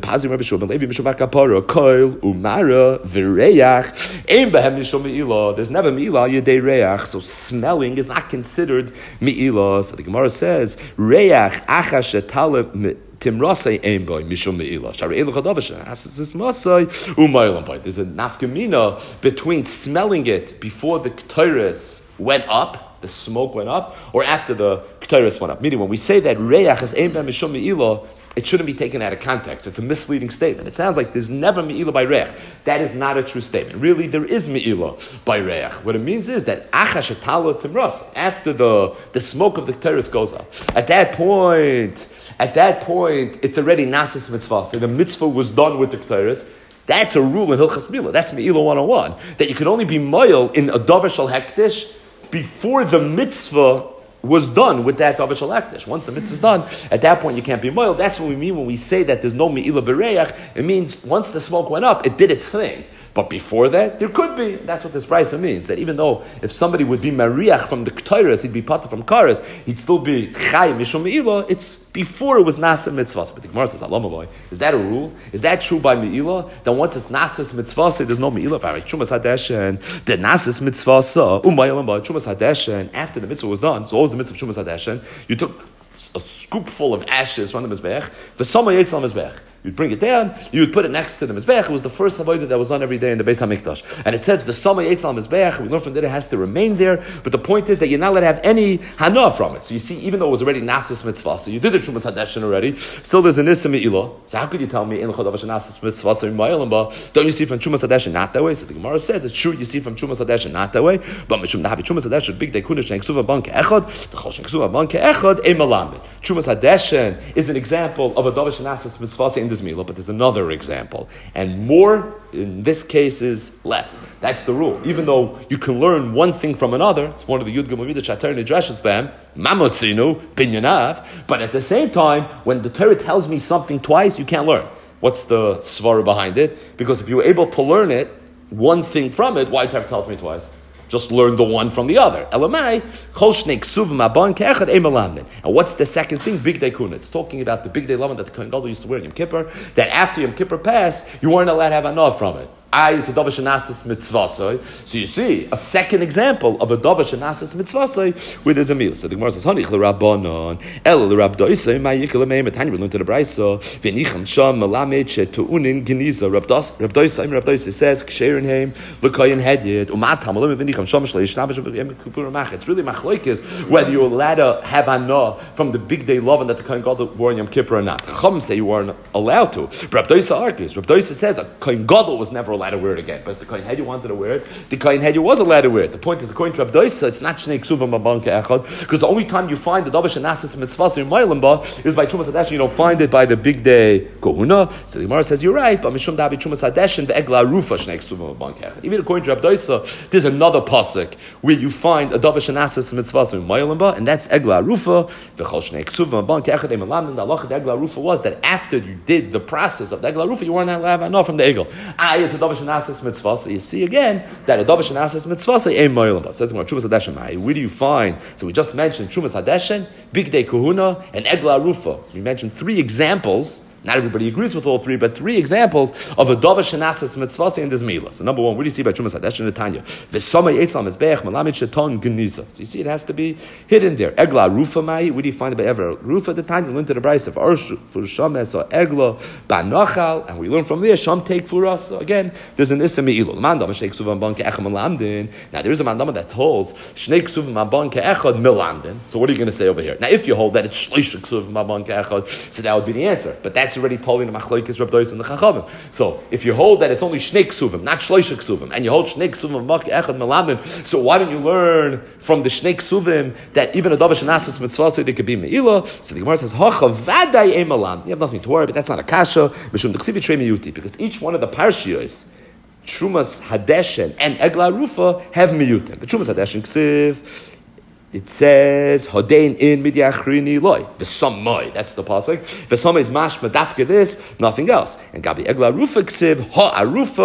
mi'ilah yedei reach, so smelling is not considered mi'ilah. So the Gemara says, reach acha shetaleh Timrasei aim boy mishum meila. Shari elu chadavasha. Asas masay umaylam boy. There's a nafkamina between smelling it before the k'tayres went up, the smoke went up, or after the k'tayres went up. Meaning, when we say that reach is aim boy mishum meila, it shouldn't be taken out of context. It's a misleading statement. It sounds like there's never me'ilah by reach. That is not a true statement. Really, there is me'ilah by reach. What it means is that acha shetalo timras, after the, the smoke of the k'tayres goes up. At that point, at that point, it's already nasis mitzvah. So the mitzvah was done with the k'tayres. That's a rule in Hilchas Milah. That's me'ilah one oh one. That you can only be moil in a davar shel hektish before the mitzvah was done with that davar shel hektish. Once the mitzvah is done, at that point you can't be moil. That's what we mean when we say that there's no me'ilah b'reach. It means once the smoke went up, it did its thing. But before that, there could be. That's what this brisa means. That even though if somebody would be mariach from the k'tayres, he'd be pater from kares, he'd still be chay mishum me'ilah. It's before it was nasa mitzvah. But the Gemara says, "Alama boy, is that a rule? Is that true by me'ilah? Then once it's nasa mitzvah, there's no me'ilah. Chumas hadeshen, the nasa mitzvah sa umaylam boy chumas hadeshen. After the mitzvah was done, so what was the mitzvah of chumas hadeshen? You took a scoopful of ashes from the mizbech. The summer yates on the mizbech. You'd bring it down, you would put it next to the Mizbech. It was the first avodah that was done every day in the Beis HaMikdash. And it says, V'sama yetz al Mizbech. We learn from there it has to remain there. But the point is that you're not allowed to have any hana from it. So you see, even though it was already Nasis Mitzvah, so you did the Chumas Hadeshen already, still there's an Issa Me'ilah. So how could you tell me, in L'chodavash Nasis Mitzvah, so in Ma'ilamba, don't you see from Chumas Hadeshen not that way? So the Gemara says, it's true you see from Chumas Hadeshen not that way, but Mishum Nahavi Chumas Hadeshen, Big Day Kunesh, Shenksuva Ban Ke'echad, the Chol Shenksuva Ban Ke'echad, Ein Malamid. Chumas Hadeshen is an example of a Davash Nasis Mitzvah in this Milah, but there's another Another example, and more in this case is less. That's the rule. Even though you can learn one thing from another, it's one of the Yud Gimel Midah Chater Nidreshes Bam Mamotzinu Binyanav. But at the same time, when the Torah tells me something twice, you can't learn. What's the svara behind it? Because if you were able to learn it, one thing from it, why Torah tell me twice? Just learn the one from the other. Elamai, chol shnei ksuvim abon ke'echad ein malamdin. And what's the second thing? Big day kuna. It's talking about the big day laman that the Kohen Gadol used to wear in Yom Kippur, that after Yom Kippur passed, you weren't allowed to have anah from it. I, it's a davar shenasis mitzvasai. So you see, a second example of a davar shenasis mitzvasai where there's a meal. So the Gemara says, Hanich l'rabbanon, el l'rabdoisai, ma yikal l'meim, et Tanya, we learned to the Brisa, v'nicham sham malamed she'tu'unin geniza, rabdoisai, rabdoisai says, ksherin heim, l'kayin hedyet, u'matam, alim v'nicham sham shlei, shnabish, v'yem kupur mach. It's really machlokes whether you're allowed to have anah from the big day lovin that the Kohen Gadol wore in Yom Kippur or not. Chum say you weren't allowed to. Rabdoisai argues. Rabdoisai says a Kohen Gadol was never allowed to wear it again. But if the Kohen Hedyu wanted to wear it, the Kohen Hedyu was allowed to wear it. The point is, according to Rabbi Doisa, it's not Shnei Ksuvim Aban Ke'echad, because the only time you find the Davar Shenasis Mitzvah in Mailim Ba is by Chumas Hadeshen. You don't find it by the big day Kohuna. So the Gemara says, you're right, but Mishum Davi Chumas Hadeshen ve'egla rufa Shnei Ksuvim Aban Ke'echad. Even according to Rabbi Doisa, there's another pasuk where you find a Davar Shenasis Mitzvah in Mailim Ba, and that's egla rufa ve'chol Shnei Ksuvim Aban Ke'echad. And the halacha of egla rufa was that after you did the process of the egla rufa, you weren't allowed to have enough from the egel. Ah, it's a Davar Shenasis Mitzvah. So you see again that a davar shenasis mitzvah say ein moilam. Says Gemara Chumas Hadeshen. Where do you find? So we just mentioned Chumas Hadeshen, Big Day Kahuna, and Egla Rufa. We mentioned three examples. Not everybody agrees with all three, but three examples of a davar shenasis mitzvah in this milah. So number one, what do you see by Chumas Hadeshen and Tanya? V'sama yetzal mizbeach malamid sheton geniza. So you see, it has to be hidden there. Egla rufa mai. Where do you find it by ever rufa? The Tanya learned to the Brisa of Arshu for shames or egla banachal, and we learn from there sham take for us. So again, there's an issa me'ilu. Mandam shnei ksuvim ban ke'echad milamdin. Now there is a mandam that holds shnei ksuvim ban ke'echad milamdin. So what are you going to say over here? Now if you hold that it's shleish ksuvim ban ke'echad, so that would be the answer. But that's already told in the machlokes Reb Dois and the Chachamim. So if you hold that it's only shnei ksuvim, not shloisha ksuvim, and you hold shnei ksuvim mak echad melamin, so why don't you learn from the shnei ksuvim that even a davar shenasis mitzvah so they could be meila? So the Gemara says hacha vaday ein melam. You have nothing to worry, but that's not a kasha. Mishum d'chsiv trei miyuti, because each one of the parshiyos, Trumas Hadeshen and Egla Rufa, have miyutim. The Trumas Hadeshen ksiv, it says Hodein in midyachrini loy v'sam moy. That's the pasuk. V'sam is mashma dafke this, nothing else. And Gabi Egla Rufa ksiv ha arufa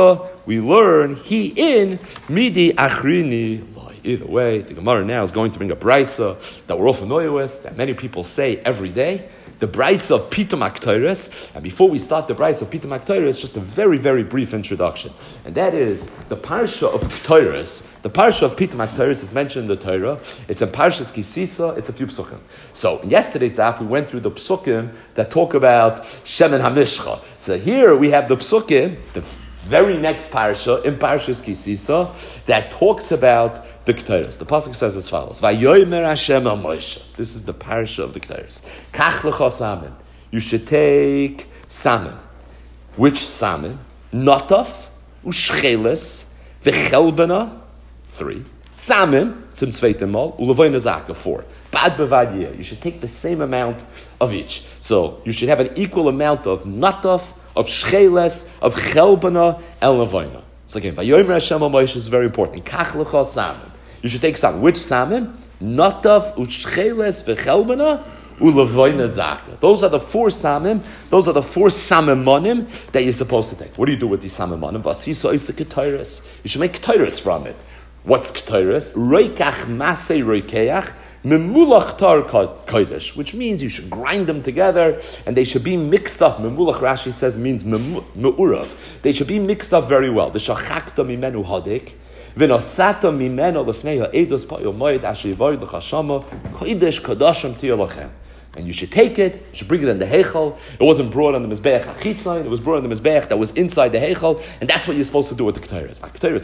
we learn he in midi achrini. Either way, the Gemara now is going to bring a brisa that we're all familiar with, that many people say every day. The brisa of Pitum Aktoris. And before we start the brisa of Pitum Aktoris, just a very, very brief introduction. And that is the parsha of Ktoris. The parsha of Pitum Aktoris is mentioned in the Torah. It's in Parshas Kisisa. It's a few psukim. So in yesterday's daf, we went through the psukim that talk about Shemen HaMishcha. So here we have the psukim, the very next parsha in Parshas Kisisa, that talks about the Ketores. The pasuk says as follows: Vayomer Hashem al Moshe. This is the parsha of the Ketores. Kach lecha samen. You should take salmon. Which salmon? Notaf u'shcheles v'chelbena. Three. Salmon. Sim tzveitim mal u'levoyna zaka. Four. Bad bevadiyah. You should take the same amount of each. So you should have an equal amount of notaf, of shcheles, of chelbena, and levoyna. So again, Vayomer Hashem al Moshe is very important. Kach lecha salmon. You should take salmon. Which salmon? Notaf, u'shcheles, v'chelbena, u'levoyna zaka. Those are the four salmon. Those are the four salmonim that you're supposed to take. What do you do with these salmonim? Vasisa is a ketores. You should make ketores from it. What's ketores? Roikach masei roikeach. Memulach tar kodesh, which means you should grind them together and they should be mixed up. Memulach, Rashi says, means me'urav. They should be mixed up very well. The shachakta mimenu hadik, v'nosata mimenu lefnei ha'edos pa'il moed asher yivoid l'chashama kodesh kodashim tiyolachem. And you should take it, you should bring it in the Heichal. It wasn't brought on the Mizbeach HaChitzlain, it was brought on the Mizbeach that was inside the Heichal, and that's what you're supposed to do with the Ketores.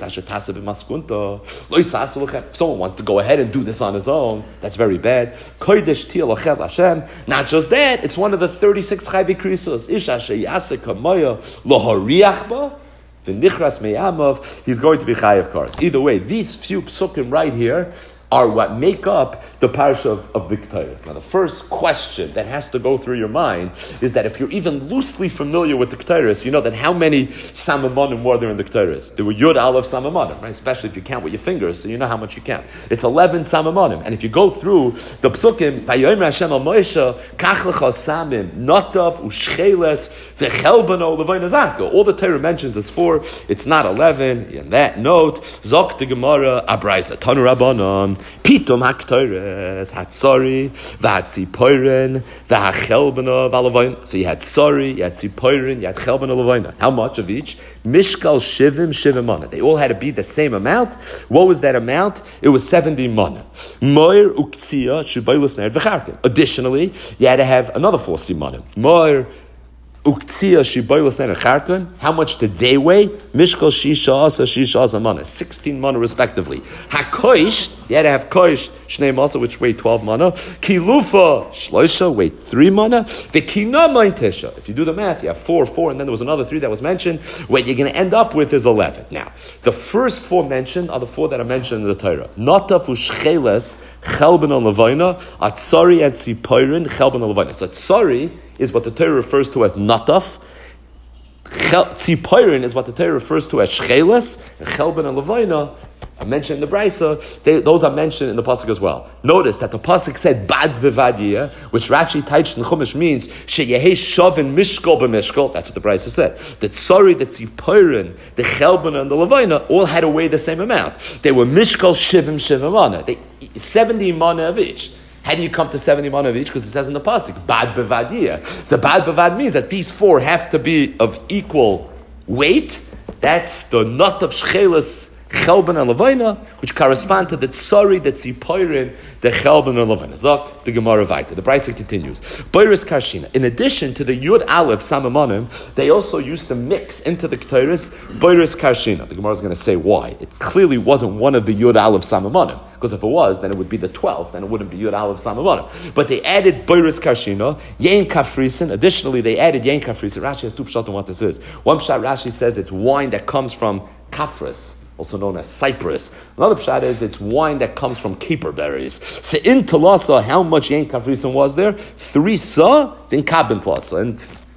If someone wants to go ahead and do this on his own, that's very bad. Not just that, it's one of the thirty-six Chayvei Krisos. He's going to be Chayav Kars. Either way, these few psukim right here are what make up the parsha of, of Ketores. Now, the first question that has to go through your mind is that if you're even loosely familiar with the Ketores, you know that how many samamonim were there in the Ketores? There were Yud Aleph samamonim, right? Especially if you count with your fingers, so you know how much you count. It's eleven samamonim. And if you go through the psukim, Vayomer Hashem al Moshe, Kach lecha samim, Notav, Ushcheles, V'chelbeno, Levoyna zaka. All the Torah mentions is four. It's not eleven. In that note, Zok the Gemara, Abraisa, Tanu Rabbanon, Pitum Haktores, Hatsori, Vahatzipoirin, Vahachelbena, Valavoin. So you had Sori, you had Tzipoirin, you had Chelbena, Lavoina. How much of each? Mishkal Shivim, Shivim Mana. They all had to be the same amount. What was that amount? It was seventy Mana. Moir Uktzia, Shubaylis Ner, V'charkin. Additionally, you had to have another four Simanim. Moir Uktzia shiboilos ner charkon. How much did they weigh? Mishkal shisha asa shisha asa mana, sixteen mana respectively. Hakoish, you had to have koish shnei masa, which weighed twelve mana. Kilufa shloisha weighed three mana. V'kina ma'intesha. If you do the math, you have four, four, and then there was another three that was mentioned. What you're going to end up with is eleven. Now, the first four mentioned are the four that are mentioned in the Torah. Notaf u'shcheles chelben al levaina, atzari and tzipoirin chelben al levaina. So atzari is what the Torah refers to as nataf. Tzipoirin is what the Torah refers to as shcheles, and chelben and levaina, I mentioned in the Brisa, they, those are mentioned in the pasuk as well. Notice that the pasuk said bad bevadiyah, which Rashi Taich in Chumash means sheyehei shavin mishkol b'mishkol. That's what the Brisa said. The tzari, the tzipoirin, the chelben and the levaina all had to weigh the same amount. They were mishkol shivim shivim mana. They seventy mana of each. How do you come to seventy mana of each? Because it says in the pasuk, bad bevadiyah. So bad bevad means that these four have to be of equal weight. That's the nut of shcheles, chelben and levaina, which correspond to the tzari, the tzipoirin, the chelben and levaina. Zok, the Gemara Vaita. The Brisa continues. Boiris karshina. In addition to the yud aleph samamonim, they also used to mix into the Ketores boiris karshina. The Gemara is going to say why. It clearly wasn't one of the yud aleph samamonim. Because if it was, then it would be the twelfth, then it wouldn't be Yud Aleph Samamonim. But they added Boiris Karshina, Yain Kafrisin. Additionally, they added Yain Kafrisin. Rashi has two pshat on what this is. One pshat, Rashi says it's wine that comes from Kafris, also known as Cyprus. Another pshat is it's wine that comes from caper berries. So in Talasa, how much Yain Kafrisin was there? Three sa, then Kabin Talasa. And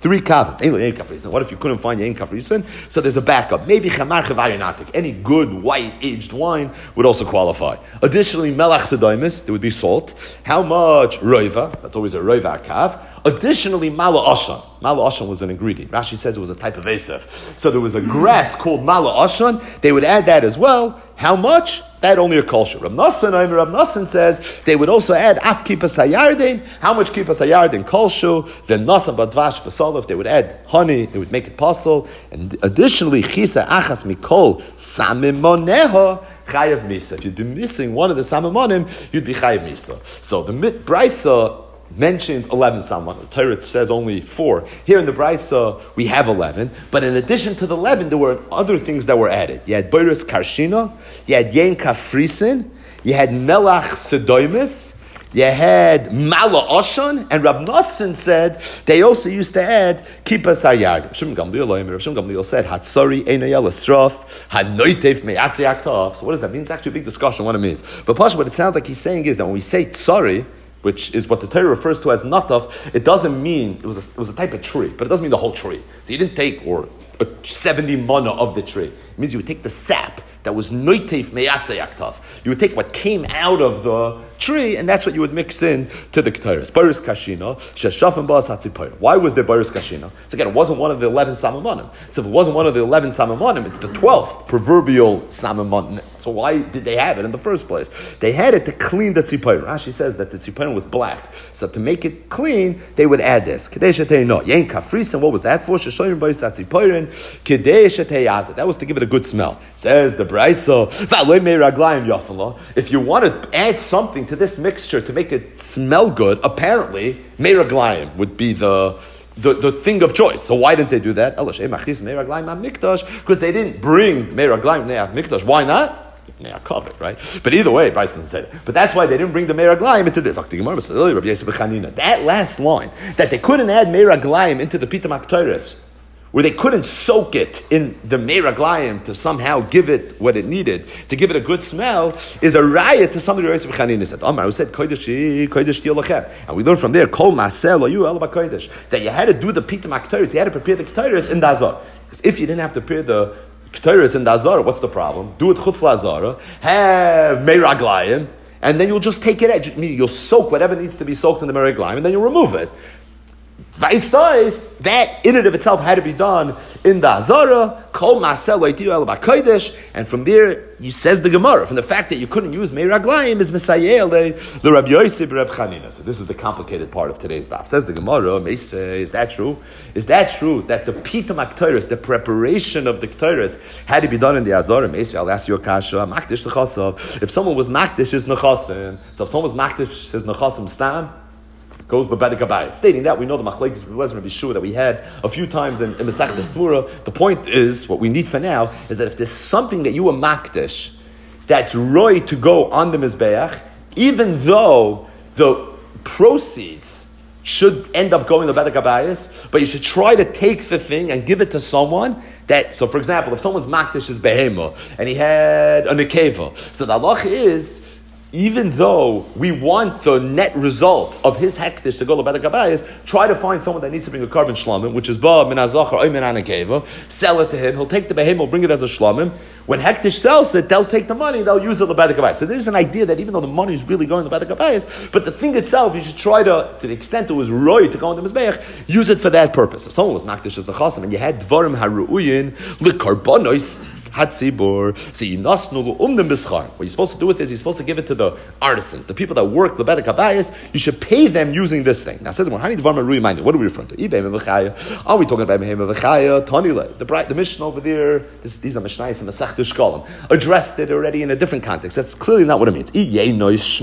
Three kavim. Ein kafrisen. What if you couldn't find ein kafrisen? So there's a backup. Maybe chamar chavayonatik. Any good white aged wine would also qualify. Additionally, melach sedaimis. There would be salt. How much roiva? That's always a roiva kav. Additionally, mala ashan. Mala ashan was an ingredient. Rashi says it was a type of asef. So there was a grass called mala ashan. They would add that as well. How much? That only a kolsha. Rav Nassan, Rav Nassan says they would also add af kipas hayardin. How much kipas hayardin kolshu? Then Nassan badvash basol. If they would add honey, it would make it possible. And additionally, chisa achas mikol samimoneha chayav misa. If you'd be missing one of the samimonim, you'd be chayav misa. So the mit brisa mentions eleven samimonim. The Torah says only four. Here in the brisa we have eleven, but in addition to the eleven, there were other things that were added. You had boiris karshina, you had yen kafrisin, you had melach sedoimis, you had mala oshan, and Rab Nassan said they also used to add kipas hayard. Shimon Gamliel Shimon Gamliel said hatzari einayel esraf hanoitev me'atzi aktav. So what does that mean? It's actually a big discussion what it means. But Pasha, what it sounds like he's saying is that when we say tsari, which is what the Torah refers to as nataf, it doesn't mean, it was, a, it was a type of tree, but it doesn't mean the whole tree. So you didn't take, or a seventy mana of the tree. It means you would take the sap that was noiteif meyatzei aktav. You would take what came out of the tree, and that's what you would mix in to the ketores. Baris kashina, sheshafim ba'as hatzipayim. Why was there baris kashina? So again, it wasn't one of the eleven samamonim. So if it wasn't one of the eleven samamonim, it's the twelfth proverbial samamonim. So why did they have it in the first place? They had it to clean the tzipayim. Rashi says that the tzipayim was black. So to make it clean, they would add this. Kedei shetei no. Yen kafris, and what was that for? Sheshoyim ba'as hatzipayim. Kedei shetei yazet. That was to give it a good smell. Says the Braisa, if you want to add something to this mixture to make it smell good, apparently meiraglayim would be the, the the thing of choice. So why didn't they do that? Because they didn't bring meiraglayim ne'at mikdash. Why not? They are covered, right? But either way, Bryson said it. But that's why they didn't bring the meiraglayim into this. That last line, that they couldn't add meiraglayim into the Pitam HaKtoros, where they couldn't soak it in the meiraglayim to somehow give it what it needed, to give it a good smell, is a raya to somebody who said, Omar, who said, Kodesh, Kodesh Lachem. And we learn from there, Kol Masel, you El Kodesh, that you had to do the Pitam HaKtoros, you had to prepare the Ketores in the Azar. Because if you didn't have to prepare the Ketores in the Azar, what's the problem? Do it Chutz LaZara, have meiraglayim, and then you'll just take it out. You'll soak whatever needs to be soaked in the meiraglayim, and then you'll remove it. That in and of itself had to be done in the Azara, Kol Masel Loitiyu Ela B'Kodesh, and from there, you says the Gemara, from the fact that you couldn't use meiraglayim is Mesayeh the Rabbi Yosef Reb Chanina. So this is the complicated part of today's daf. Says the Gemara, is that true? Is that true that the Pitam HaKtoros, the preparation of the Ketores, had to be done in the Azara? I'll ask you a kasha. Makdish Nechasav. If someone was Makdish, is Nechasim. So if someone was Makdish, is Nechasim Stam, goes the Bedek Abayis. Stating that, we know the Machlekes wasn't to be sure that we had a few times in, in Masechet Stvura. The point is, what we need for now, is that if there's something that you were Makdish, that's roy to go on the Mizbeach, even though the proceeds should end up going to Bedek Abayis, but you should try to take the thing and give it to someone that, so for example, if someone's Makdish is Behema, and he had a Nekeva, so the halach is, even though we want the net result of his hektish to go to Bedek Abayis, try to find someone that needs to bring a carbon shlamim, which is ba min azachar oy min anakeva, sell it to him, he'll take the behem, he'll bring it as a shlamim. When hektish sells it, they'll take the money, they'll use it to Bedek Abayis. So this is an idea that even though the money is really going to Bedek Abayis, but the thing itself, you should try to, to the extent it was roy to go into Mizbeach, use it for that purpose. If someone was makdish as the chasim, and you had dvarim haruuyin, likarbonos, hatzibur, so you nasnu um dem b'schar. What you're supposed to do with this, you're supposed to give it to the artisans, the people that work the Bedek Abayis. You should pay them using this thing. Now, it says, well, how do you remind you? What are we referring to? Are we talking about Mehema V'chaya? Tanile. The the Mishnah over there, this, these are Mishnayos and Masechta Shkolim, addressed it already in a different context. That's clearly not what it means. Tanile.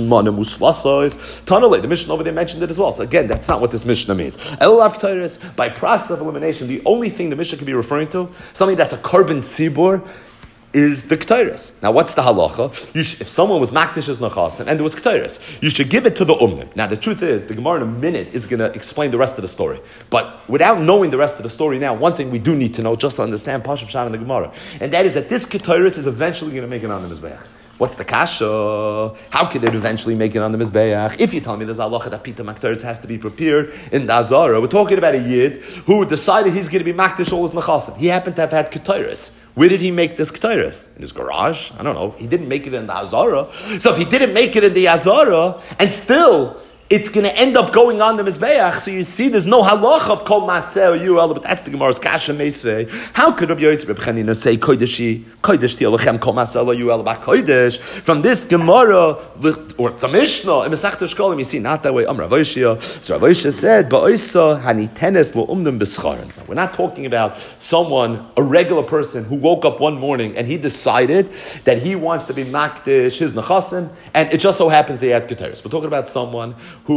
The Mishnah over there mentioned it as well. So again, that's not what this Mishnah means. By process of elimination, the only thing the Mishnah can be referring to, something that's a carbon sibur, is the Ketores. Now, what's the halacha? You sh- if someone was makdish as nachasim and there was Ketores, you should give it to the umnim. Now, the truth is, the Gemara in a minute is going to explain the rest of the story. But without knowing the rest of the story now, one thing we do need to know just to understand Pashup Shan in the Gemara, and that is that this Ketores is eventually going to make it on the Mizbeach. What's the kasha? How could it eventually make it on the Mizbeach? If you tell me there's halacha that pita maktaris has to be prepared in the Azara, we're talking about a yid who decided he's going to be makdish all his nechasim. He happened to have had ketairis. Where did he make this ketairis? In his garage? I don't know. He didn't make it in the Azara. So if he didn't make it in the Azara, and still it's going to end up going on the Mizbeach. So you see, there's no halach of kol maaseh or yuel, but that's the Gemara's kasha meisvei. How could Rabbi Yotzei Reb Chanina say kodeshi, kodesh tialochem kol maaseh lo yuel ba kodesh? From this Gemara, or it's a Mishnah, in Masechta Shkolim, you see, not that way. Am Rav Oshia. So Rav Oshia said, ba'oisa hanitenes lo umdem b'scharon. We're not talking about someone, a regular person, who woke up one morning and he decided that he wants to be makdish his nechasim, and it just so happens they had ketairis. We're talking about someone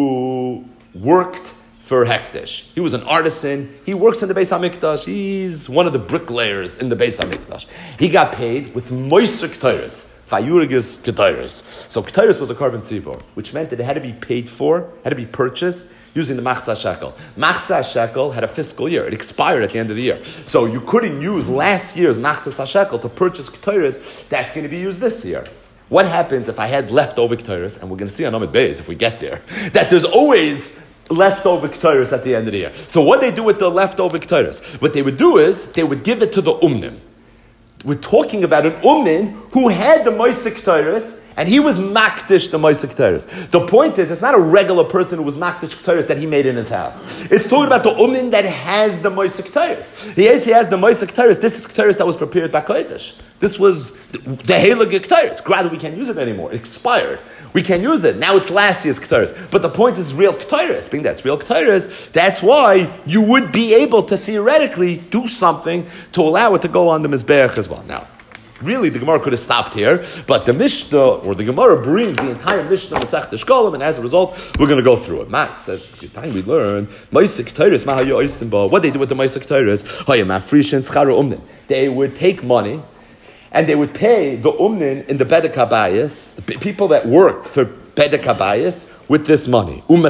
who worked for Hekdesh. He was an artisan. He works in the Beis HaMikdash. He's one of the bricklayers in the Beis HaMikdash. He got paid with moiser ketairis, fayurigis ketairis. So ketairis was a carbon tzibor, which meant that it had to be paid for, had to be purchased using the machzah shekel. Machzah shekel had a fiscal year. It expired at the end of the year. So you couldn't use last year's machzah shekel to purchase ketairis that's going to be used this year. What happens if I had leftover ketairis, and we're going to see on Amid Beis if we get there, that there's always leftover ketairis at the end of the year. So what they do with the leftover ketairis? What they would do is, they would give it to the umnim. We're talking about an umnin who had the moisek ketairis, and he was makdish the moisek ketairis. The point is, it's not a regular person who was makdish ketairis that he made in his house. It's talking about the umnin that has the moisek ketairis. He has, he has the moisek ketairis. This is ketairis that was prepared by kodesh. This was the heilige ketairis. Granted, we can't use it anymore. It expired. We can't use it. Now it's last year's ketairis. But the point is real ketairis. Being that's real ketairis, that's why you would be able to theoretically do something to allow it to go on the Mizbeach as well. Now, really, the Gemara could have stopped here, but the Mishnah, or the Gemara brings the entire Mishnah Masechta Shkolim, and as a result, we're going to go through it. Mas says, the time we learn, Moisek Ketairis, Mahayo Oisimba, what they do with the Moisek Ketairis, Hoya Mafrishin, Schara Umnin. They would take money, and they would pay the Umnin in the Bedek HaBayis, the people that worked for Bedek HaBayis, with this money. And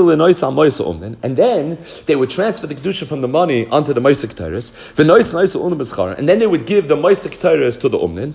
then they would transfer the Kedusha from the money onto the Moisek Ketairis, and then they would give the Moisek Ketairis to the Umnin,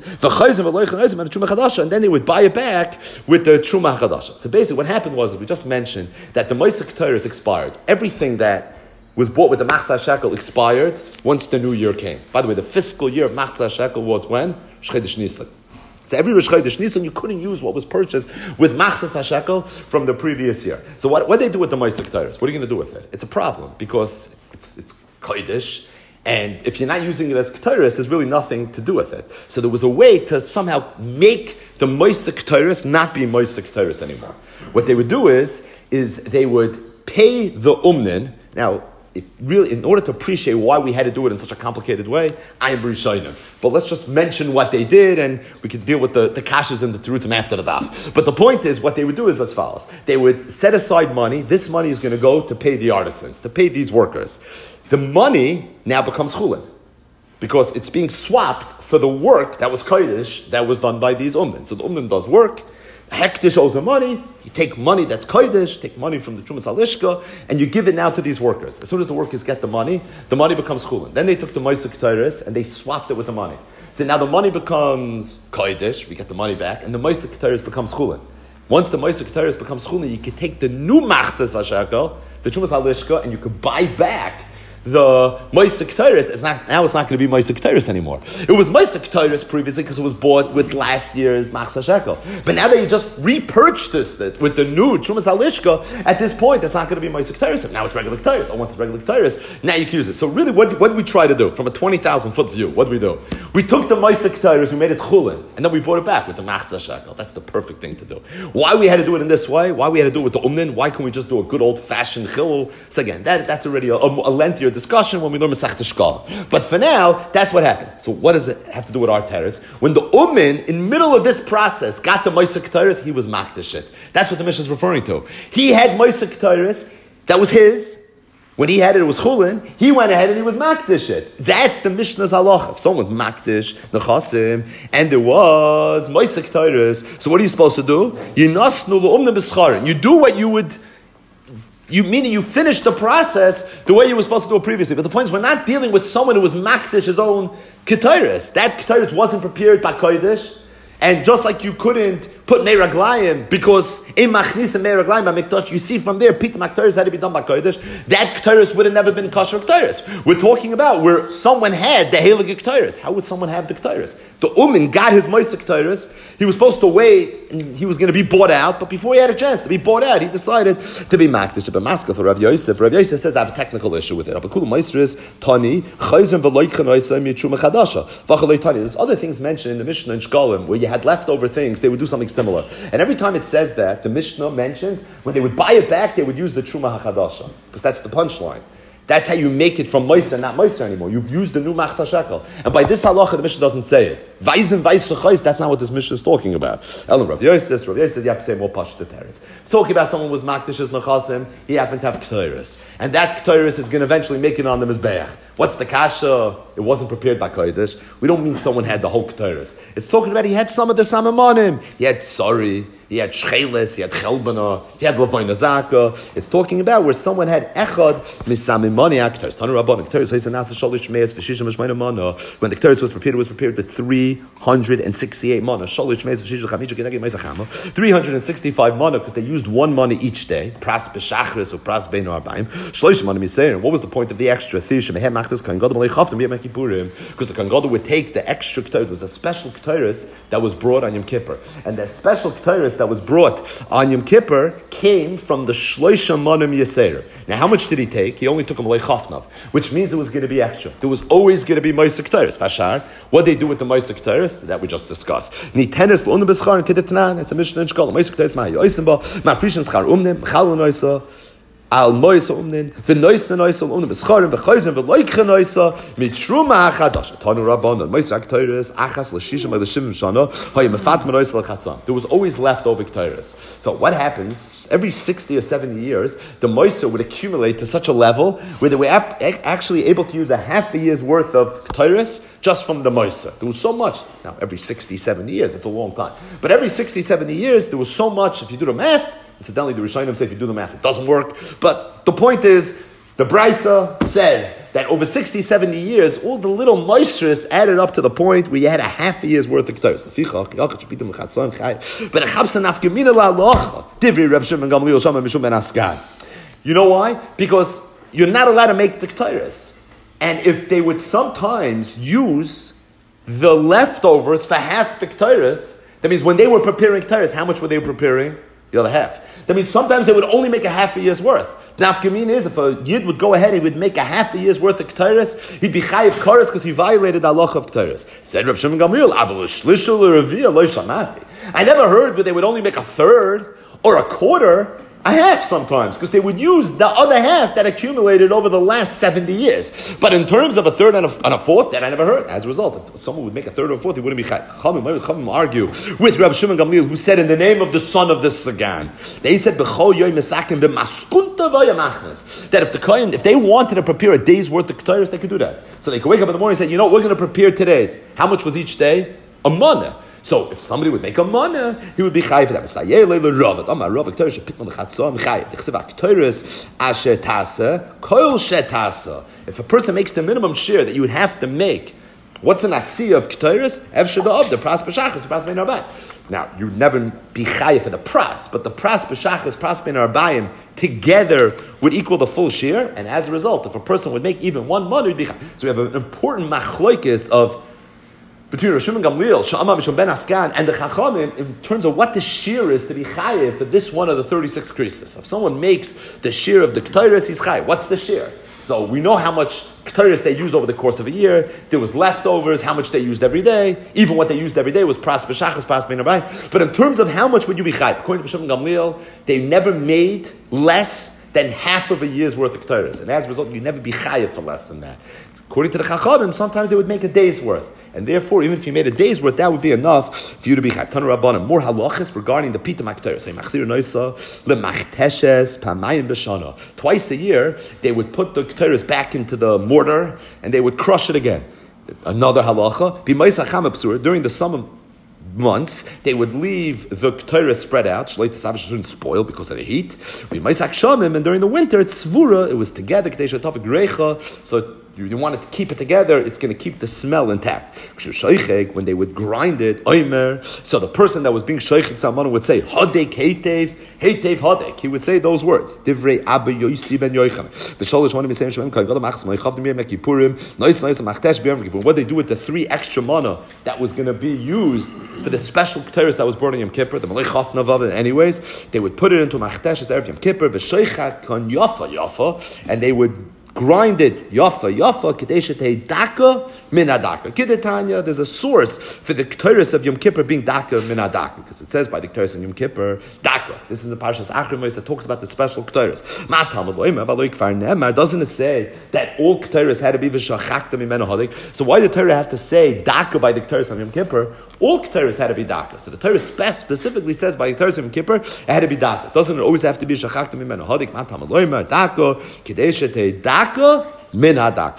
and then they would buy it back with the Truma HaChadasha. So basically what happened was, we just mentioned that the Moisek Ketairis expired. Everything that was bought with the Machzah Shekel expired once the new year came. By the way, the fiscal year of Machzah Shekel was when? Chodesh Nisan. So every Rosh Chodesh Nisan, you couldn't use what was purchased with Machzah HaShekel from the previous year. So what what they do with the Moisek Ketairis? What are you going to do with it? It's a problem, because it's, it's, it's Kodesh, and if you're not using it as Ketairis, there's really nothing to do with it. So there was a way to somehow make the Moisek Ketairis not be Moisek Ketairis anymore. What they would do is, is they would pay the Umnin. Now, It really, in order to appreciate why we had to do it in such a complicated way, I am B'Rishayim. But let's just mention what they did, and we could deal with the, the kashas and the terutzim after the daf. But the point is, what they would do is as follows. They would set aside money. This money is going to go to pay the artisans, to pay these workers. The money now becomes chulin, because it's being swapped for the work that was kodesh, that was done by these umnin. So the umnin does work. Hektish owes the money. You take money that's kodesh, take money from the Trumas Halishka, and you give it now to these workers. As soon as the workers get the money, the money becomes chulin. Then they took the Moisek Ketairis and they swapped it with the money. So now the money becomes kodesh, we get the money back, and the Moisek Ketairis becomes chulin. Once the Moisek Ketairis becomes chulin, you can take the new Machzas HaShekel, the Trumas Halishka, and you can buy back the Moisek Ketairis. It's not, now it's not going to be Moisek Ketairis anymore. It was Moisek Ketairis previously because it was bought with last year's Machzah Shekel. But now that you just repurchased it with the new Trumas Halishka, at this point, it's not going to be Moisek Ketairis. Now it's regular Ketairis. Oh, once it's regular Ketairis, now you can use it. So really, what, what did we try to do? From a twenty thousand foot view, what did we do? We took the Moisek Ketairis, we made it chulin, and then we brought it back with the Machzah Shekel. That's the perfect thing to do. Why we had to do it in this way? Why we had to do it with the Umnin? Why can't we just do a good old-fashioned chilul? So again, that, that's already a, a lengthier discussion when we learn Masechta Shkolim. But for now, that's what happened. So what does it have to do with our teretz? When the Ummin, in the middle of this process, got the Moisek Ketairis, he was makdish it. That's what the Mishnah is referring to. He had Moisek Ketairis, that was his. When he had it, it was chulin. He went ahead and he was makdish it. That's the Mishnah's halacha. If someone was makdish, nechasim, and there was Moisek Ketairis, so what are you supposed to do? Yinasnu l'umna b'scharin. You do what you would... You meaning you finished the process the way you were supposed to do it previously. But the point is, we're not dealing with someone who was makdish his own ketairis. That ketairis wasn't prepared by kodesh. And just like you couldn't put Meiraglayim, because in Machnis and Meiraglayim by Mikdash, you see from there, Pita Maktaris had to be done by Kodesh, that Ktaris would have never been Kosher Ktaris. We're talking about where someone had the Heilige Ktaris. How would someone have the Ktaris? The Umin got his Moisek Ktaris, he was supposed to wait, and he was going to be bought out, but before he had a chance to be bought out, he decided to be Makdash. But Maskell for Rav Yosef, Rav Yosef says, I have a technical issue with it. Tani, There's other things mentioned in the Mishnah and Shkolim where you had leftover things, they would do something similar. And every time it says that, the Mishnah mentions when they would buy it back, they would use the Truma HaChadasha. Because that's the punchline. That's how you make it from Moiser, not Moiser anymore. You use the new Machsa Shekel. And by this halacha, the Mishnah doesn't say it. Vaizim Vaisachais, that's not what this Mishnah is talking about. Ellen Rav Yosef, Rav Yosef, you have to say more Pash the Teretz. It's talking about someone who was Makdish's Nechasim, he happened to have K'toiris. And that K'toiris is going to eventually make it on the Mizbeach. What's the kasha? It wasn't prepared by Kodesh. We don't mean someone had the whole K'toiris. It's talking about he had some of the Samamonim. He had Sori, he had Shcheles, he had Chelbana, he had Lavoy Nazaka. It's talking about where someone had Echad, Misamimoni Aktaris. Tanu Rabban, K'toiris, Hesa Nasa Sholish Meis, Veshishim Mishmayna Mana. When the K'toiris was prepared, it was prepared with three hundred sixty-eight Mana. Sholish Meis, Veshishim Chamicha, Genegi Meis Achama. three hundred sixty-five Mana, because they used one Mana each day. Pras B'Shachris or Pras Beinu Arbaim. Shlosh Mana Miseir. What was the point of the extra? Because the Kohen Gadol would take the extra K'toiris. It was a special K'toiris that was brought on Yom Kippur. And the special K'toiris that was brought on Yom Kippur came from the Shloisha Manim Yeseir. Now, how much did he take? He only took a Malay Chafnav, which means it was going to be extra. There was always going to be Moisek K'toiris. Vashar, what they do with the Moisek K'toiris? That we just discussed. Nitenis L'Unim B'Schar and Kedetnan. It's a Mishnah in Shkol. Moisek K'toiris Ma'i Yoisimba. Ma'frishin Schar Umnim. Chalun Oisa. Al Moisa Umnin, the Noisa Noisa Umnin, Bescharim, Bechoizim, Beloikha Noisa, Mitruma Achadash, Tanu Rabban, Moisa K'toiris, Achas L'Shishim, L'Shivim Shana, Hayim Fatma Noisa L'Chatzam. There was always leftover K'toiris. So what happens, every sixty or seventy years, the Moisa would accumulate to such a level where they were ap- actually able to use a half a year's worth of K'toiris just from the Moisa. There was so much. Now, every sixty, seventy years, it's a long time. But every sixty, seventy years, there was so much, if you do the math. Incidentally, the Rishonim say if you do the math, it doesn't work. But the point is, the Brisa says that over sixty, seventy years, all the little moistures added up to the point where you had a half a year's worth of K'toiris. You know why? Because you're not allowed to make the K'toiris. And if they would sometimes use the leftovers for half the K'toiris, that means when they were preparing K'toiris, how much were they preparing? The other half. That means sometimes they would only make a half a year's worth. Nafkamin is, if a Yid would go ahead, he would make a half a year's worth of K'toiris, he'd be chayiv Koros because he violated the halacha of K'toiris. Said Reb Shimon Gamliel, Avol Shlishul Revia Lo Shamati. I never heard where they would only make a third or a quarter. A half sometimes, because they would use the other half that accumulated over the last seventy years. But in terms of a third and a, and a fourth, that I never heard. As a result, if someone would make a third or a fourth, he wouldn't be chai. Chachamim, Chachamim argue with Rabbi Shimon Gamliel, who said in the name of the son of the Sagan, they said B'chol yoy mesakim b'maskunta v'yamachnas, that if the Kohen, if they wanted to prepare a day's worth of K'toiris, they could do that. So they could wake up in the morning and say, you know what, we're going to prepare today's. How much was each day? A month. So if somebody would make a mana, he would be chayiv for that. If a person makes the minimum share that you would have to make, what's an asiyah of K'toiris? Evshada the pras b'shachas, the pras bein arbayim. Now, you'd never be chayiv for the pras, but the pras b'shachas, pras bein arbayim, together would equal the full share, and as a result, if a person would make even one mana, he'd be chayiv. So we have an important machloikis of between Rosh Shimon Gamliel, Sha'amah Mishon Ben Askan, and the Chachamim, in terms of what the shear is to be chayiv for this one of the thirty-six creases. If someone makes the shear of the K'toiris, he's chayiv. What's the shear? So we know how much K'toiris they used over the course of a year. There was leftovers, how much they used every day. Even what they used every day was pras b'shachas, pras bein arbayim. But in terms of how much would you be chayiv? According to Shimon Gamliel, they never made less than half of a year's worth of K'toiris. And as a result, you never be chayiv for less than that. According to the Chachamim, sometimes they would make a day's worth. And therefore, even if you made a day's worth, that would be enough for you to be chayiv. Tanu Rabbanan, more halachas regarding the pita makteris. Twice a year, they would put the kteris back into the mortar and they would crush it again. Another halacha, during the summer months, they would leave the kteris spread out. Shleitas shouldn't spoil because of the heat. And during the winter, it's svura. It was together. So you, you want to keep it together, it's going to keep the smell intact. When they would grind it, oimer, so the person that was being shoichet salmon would say, Hodek heitev, heitev hodek. He would say those words. Divrei Abba Yosi ben Yoichan. The sholosh one of the same Shem Kol Gadol Machs Moichavdim Yom Kippurim. Nois Nois Machtesh B'Yom Kippur. What they do with the three extra mana that was going to be used for the special Ketores that was born in Yom Kippur, the Malay Chafna Vav. Anyways, they would put it into Machtesh as Erev Yom Kippur, v'Shoichat Kon Yafa Yafa, and they would grind it yafa yafa kadeshetei daka min adaka. Kidetanya, there's a source for the Ketores of Yom Kippur being daka min adaka, because it says by the Ketores of Yom Kippur daka. This is the Parshas Achrimos that talks about the special Ketores. Doesn't it say that all Ketores had to be v'shachakta mimenu hadik? So why did the Torah have to say daka by the Ketores of Yom Kippur? All Ketores had to be daka. So the Torah specifically says by the Ketores of Yom Kippur it had to be daka. Doesn't it always have to be shachakta mimenu hadik? Matam aloymer daka kadeshetei daka min hadaka.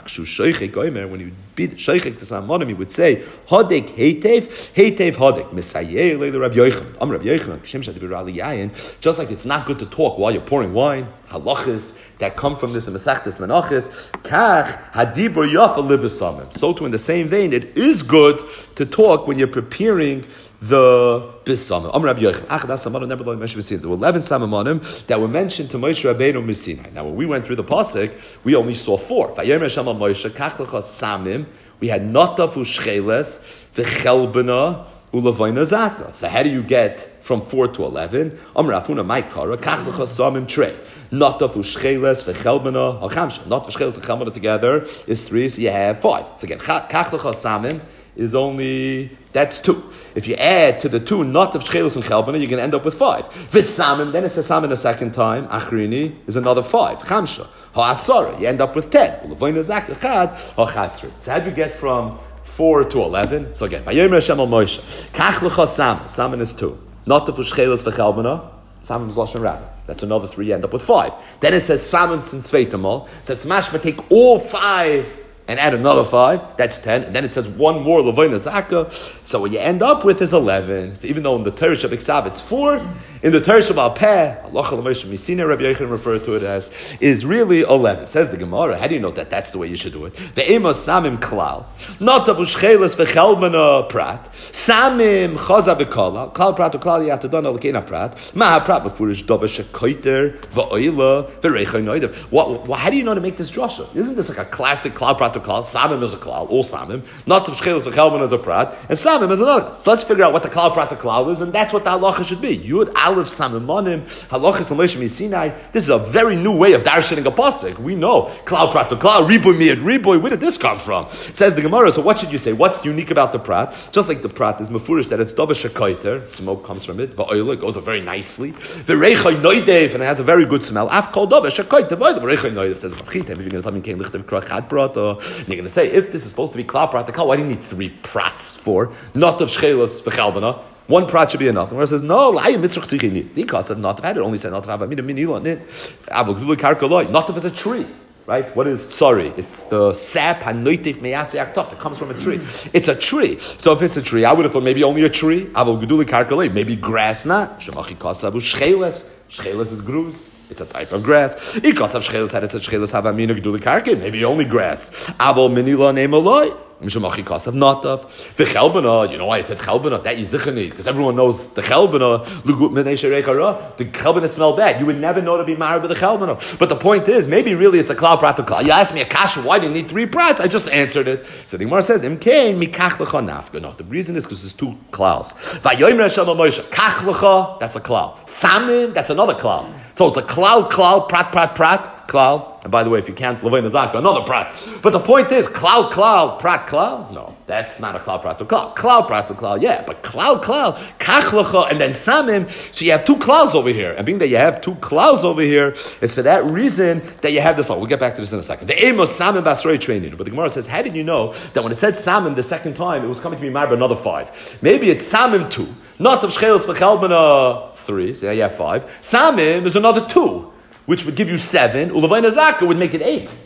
When he would be sheichik to Salmonim, he would say Hodek heitev, heitev hodek. Misayer le Rabbi Yochanan. Am Rabbi Yochanan. Shem shad b'rali yayin. Just like it's not good to talk while you're pouring wine, halachas that come from this in Masechtas Menachos, kach hadibur yafa libesamim. So too, in the same vein, it is good to talk when you're preparing the bisamim. Am Rabbi Yochanan. Ach das samana never lo mentioned b'sinai. There were eleven samamonim that were mentioned to Moshe Rabbeinu b'Sinai. Now, when we went through the pasuk, we only saw four. Vayomer Hashem al Moshe kach lecha samim. We had notaf u'shcheles v'chelbena u'levayna zaka. So how do you get from four to eleven? Am Rafuna Maikara kach lecha samim trei. Notaf u'shcheles v'chelbena ha'chamsha. Not v'shcheles v'chelbena together is three, so you have five. So again, kach lecha samim is only, that's two. If you add to the two, not of Shchelos and Chelbana, you're going to end up with five. V'samim, then it says samim a second time, Achrini is another five. Chamsha. Ha'asara, you end up with ten. U'levoyna zak echad, ha'chatzri. So how do you get from four to eleven? So again, Vayomer Hashem al Moshe, kach lecha samim, samim is two. Not of Shchelos v'Chelbana, samim is Lashon Rabba. That's another three, you end up with five. Then it says samim sin tzveitamol, so it's mashma, take all five and add another five, that's ten, and then it says one more Levoyna Zaka. So what you end up with is eleven. So even though in the Torah Shabbat it's four, in the Torah Shabbat Peh, Allah Moshe Misina, Rabbi Yochanan referred to it as, is really eleven. Says the Gemara, how do you know that that's the way you should do it? The Emos Samim Klal, not of Ushcheles V'Chelbana Prat, Samim Chaza V'Kala, Klal Prat U'Klal Yatadon Alekena Prat, Maha Prat B'Furish Dova Shekoiter V'Oila V'Reichai Noidev. What? How do you know to make this drasha? Isn't this like a classic Klal Prat U'Klal? Samim is a Klal, all Samim, not of Ushcheles V'Chelbana is a Prat, and Samim is another. So let's figure out what the Klal Prat U'Klal is, and that's what the halacha should be. Yud Aleph Samamonim, halachas and Moshe Sinai. This is a very new way of darshaning a pasuk. We know klal prat to klal, riboy miyad riboy. Where did this come from? It says the Gemara. So what should you say? What's unique about the prat? Just like the prat is mefurish that it's dova shekaiter, smoke comes from it. Va'oila goes very nicely. V'reichai noidev, and it has a very good smell. Af kol dova shekaiter. V'reichai noidev says v'chitem. If you're going to tell me kein lichter krachat prat, you're going to say if this is supposed to be klal prat to klal, why do you need three prats for? Not of shchelos v'chalbana. One prat should be enough. The Gemara says, no, the cost of not had it only said not to have a minimum on it. Not if it's a tree. Right? What is sorry? It's the sap hanoitif meyatze aktaf that comes from a tree. It's a tree. So if it's a tree, I would have thought maybe only a tree. Maybe grass not. Shcheles. Shcheles is gruz. It's a type of grass. Ikas of shcheles had it said shcheles have a mina gedule karke. Maybe only grass. Avo minila name aloi. Mishamachikas of notaf. The chelbana, you know why I said chelbana? That yizichani, because everyone knows the chelbana. The chelbana smell bad. You would never know to be married with a chelbana. But the point is, maybe really it's a klal prat to klal. You asked me a kasha, why do you need three prats? I just answered it. So the Gemara says, Imkein mikach lecha nafka. No, the reason is because there's two klals. Vayomer Hashem al Moshe, kach lecha, that's a klal. Samim, that's another klal. So it's a klal, klal, prat, prat, prat, klal. And by the way, if you can't, Levoyna Zaka, another prat. But the point is, klal, klal, prat, klal? No, that's not a klal, prat, klal. Klal, prat, klal, yeah. But klal, klal, kach, and then samim. So you have two klals over here. And being that you have two klals over here, it's for that reason that you have this law. We'll get back to this in a second. The aim of samim basrei training. But the Gemara says, how did you know that when it said samim the second time, it was coming to be married by another five? Maybe it's samim two. Not of shchelos v'chelbana three. So you have five. Samim is another two, which would give you seven. Ulevaina Zaka would make it eight.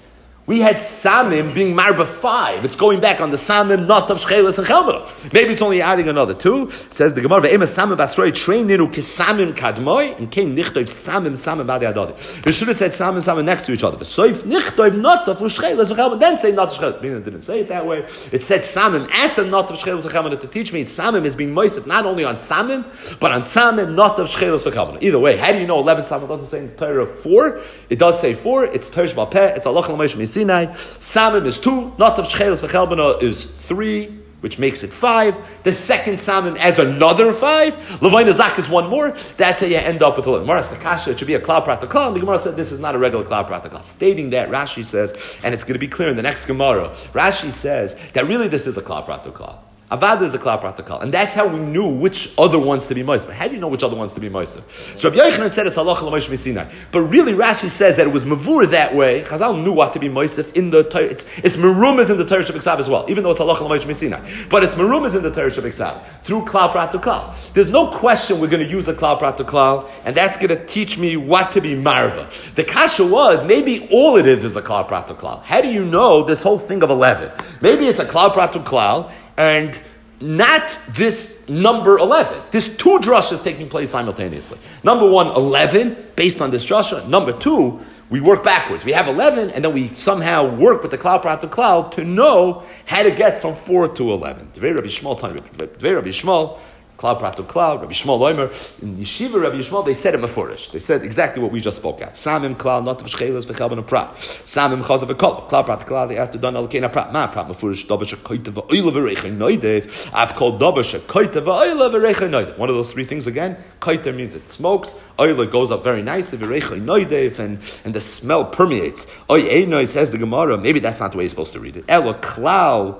we had Samim being Marba five. It's going back on the Samim, not of Shchelis and Chelbana. Maybe it's only adding another two. It says the Gemara, Ve'ema Samim Basroi, train niru Kesamim Kadmoi, and came Nichtov Samim, Samim Badi Adadi. They should have said Samim, Samim next to each other. But Soif Nichtov, not of Shchelis and Chelbana, then say not of Shchelis. Meaning it didn't say it that way. It said Samim at the not of Shchelis and Chelbana to teach me Samim is being moisef not only on Samim, but on Samim, not of Shchelis and Chelbana. Either way, how do you know eleven Samim doesn't say in the Torah four? It does say four. It's Tersh Balpeh. It's Allah L'Moshe Sinai. Samim is two, not of Shchelis v'chelbana is three, which makes it five. The second Samim adds another five. Levayna Zak is one more. That's how you end up with a Gemara. It's the kasha. It should be a klal prat klal. And the Gemara said this is not a regular klal prat klal. Stating that, Rashi says, and it's going to be clear in the next Gemara. Rashi says that really this is a klal prat klal. Avada is a klal prat klal, and that's how we knew which other ones to be moisef. How do you know which other ones to be moisef? So Rabbi Yochanan said it's halacha l'moshe misinai, but really Rashi says that it was mavur that way. Chazal knew what to be moisef in the Torah. It's, it's merumas in the Torah Shabbat as well, even though it's halacha l'moshe misinai. But it's merumas in the Torah Shabbat through klal prat klal. There's no question we're going to use a klal prat klal, and that's going to teach me what to be marba. The kasha was maybe all it is is a klal prat klal. How do you know this whole thing of eleven? Maybe it's a klal prat klal. And not this number eleven. There's two drashas taking place simultaneously. Number one, eleven, based on this drasha. Number two, we work backwards. We have eleven, and then we somehow work with the klal prat klal to know how to get from four to eleven. Dvei Rabbi Shmuel, Dvei Rabbi Shmuel, klal prat klal, Rabbi Shmuel Omer. In Yeshiva, Rabbi Shmuel, they said it mafurish. They said exactly what we just spoke at. Samim klal, not of shchelas v'chelban prat. Samim chazav v'kol. Klal prat klal, they have to done alkeina prat. Ma prat mafurish davar shekoyte v'oyle v'reichen noidev. I've called davar shekoyte v'oyle v'reichen noidev. One of those three things again. Koyte means it smokes. Oyle goes up very nicely. V'reichen noidev, and and the smell permeates. Oy einoi says the Gemara. Maybe that's not the way you're supposed to read it. Elo klal.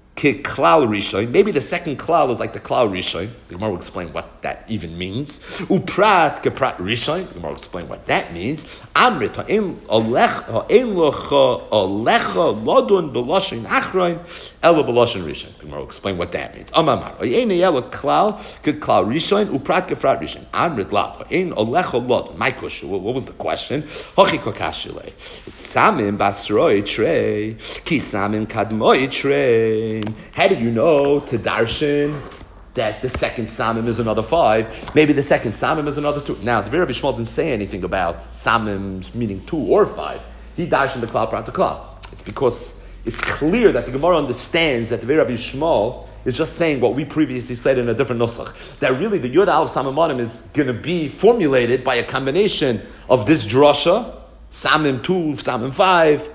Klal Rishon. Maybe the second klal is like the klal Rishon. The Gemara will explain what that even means. Uprat keprat Rishon. The Gemara will explain what that means. Amrit ha'im olech ha'im locha olecha lodun b'loshin achroin ela b'loshin Rishon. The Gemara will explain what that means. Amamar ha'yeni ela klal keklal Rishon uprat keprat Rishon. Amrit lav ha'im olecha lodun. My question. What was the question? Hochi kokashile. It's samim basroi trei ki samim kadmoi trei. How do you know to darshan that the second samim is another five? Maybe the second samim is another two. Now, the Rabbi Shmuel didn't say anything about samims meaning two or five. He darshan the klal prat klal. It's because it's clear that the Gemara understands that the Rabbi Shmuel is just saying what we previously said in a different nusach. That really the Yud Aleph Samimanim is going to be formulated by a combination of this drasha, samim two, samim five,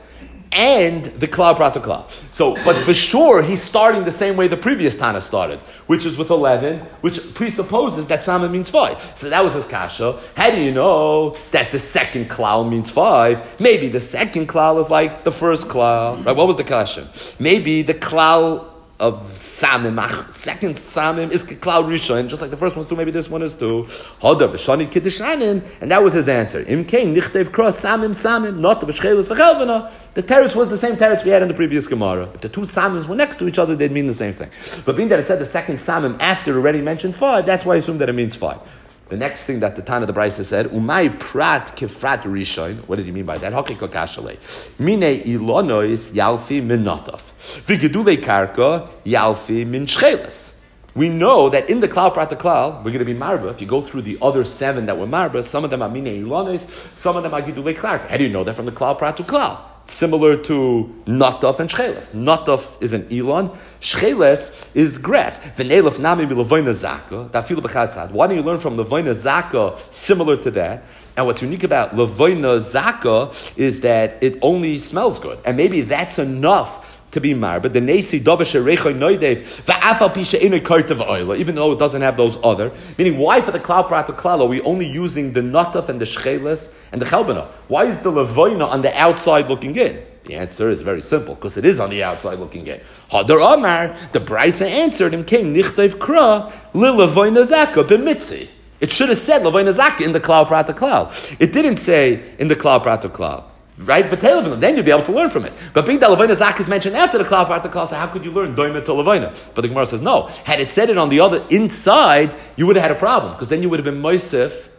and the klal prat klal. So, but for sure, he's starting the same way the previous Tana started, which is with eleven, which presupposes that Samim means five. So that was his kasha. How do you know that the second klal means five? Maybe the second klal is like the first klal. Right? What was the kasha? Maybe the klal of Samim, second Samim is klal Rishon, just like the first one's two, maybe this one is two. Hoda v'shani kiddushanin, and that was his answer. Im kein nichtev cross Samim Samim, not v'shchelas v'chelvana. The teretz was the same teretz we had in the previous Gemara. If the two Samims were next to each other, they'd mean the same thing. But being that it said the second Samim after already mentioned five, that's why I assume that it means five. The next thing that the Tana the Brisa said, Umay prat kefrat rishon. What did he mean by that? Hakiko kashalei. Mine ilonois yalfi min notaf. Vigedule karka yalfi min shchelas. We know that in the klal prat klal, we're going to be marba. If you go through the other seven that were marba, some of them are mine ilonois, some of them are gidule karka. How do you know that from the klal prat klal? Similar to Nataf and Shcheles. Nataf is an Elon. Shcheles is grass. V'neilaf nami b'levoina zaka. Dafilu b'chatzad. Why don't you learn from levoina zaka similar to that? And what's unique about levoina zaka is that it only smells good. And maybe that's enough to be mar, but the nesi dovashe rechoy noidev va'afal pisha inu kartav oila, even though it doesn't have those other. Meaning, why for the klal prat klal are we only using the nataf and the shcheles and the chelbana? Why is the levoina on the outside looking in? The answer is very simple, because it is on the outside looking in. Hadar Amar, the Brisa answered him, came nichtayv kra li levoina zaka b'mitzi. It should have said levoina zaka in the klal prat klal. It didn't say in the klal prat klal. Right? Then you'd be able to learn from it. But being that Levaina Zak is mentioned after the Klal Prat Klal, so how could you learn Doima to Levaina? But the Gemara says, no. Had it said it on the other inside, you would have had a problem. Because then you would have been Moisef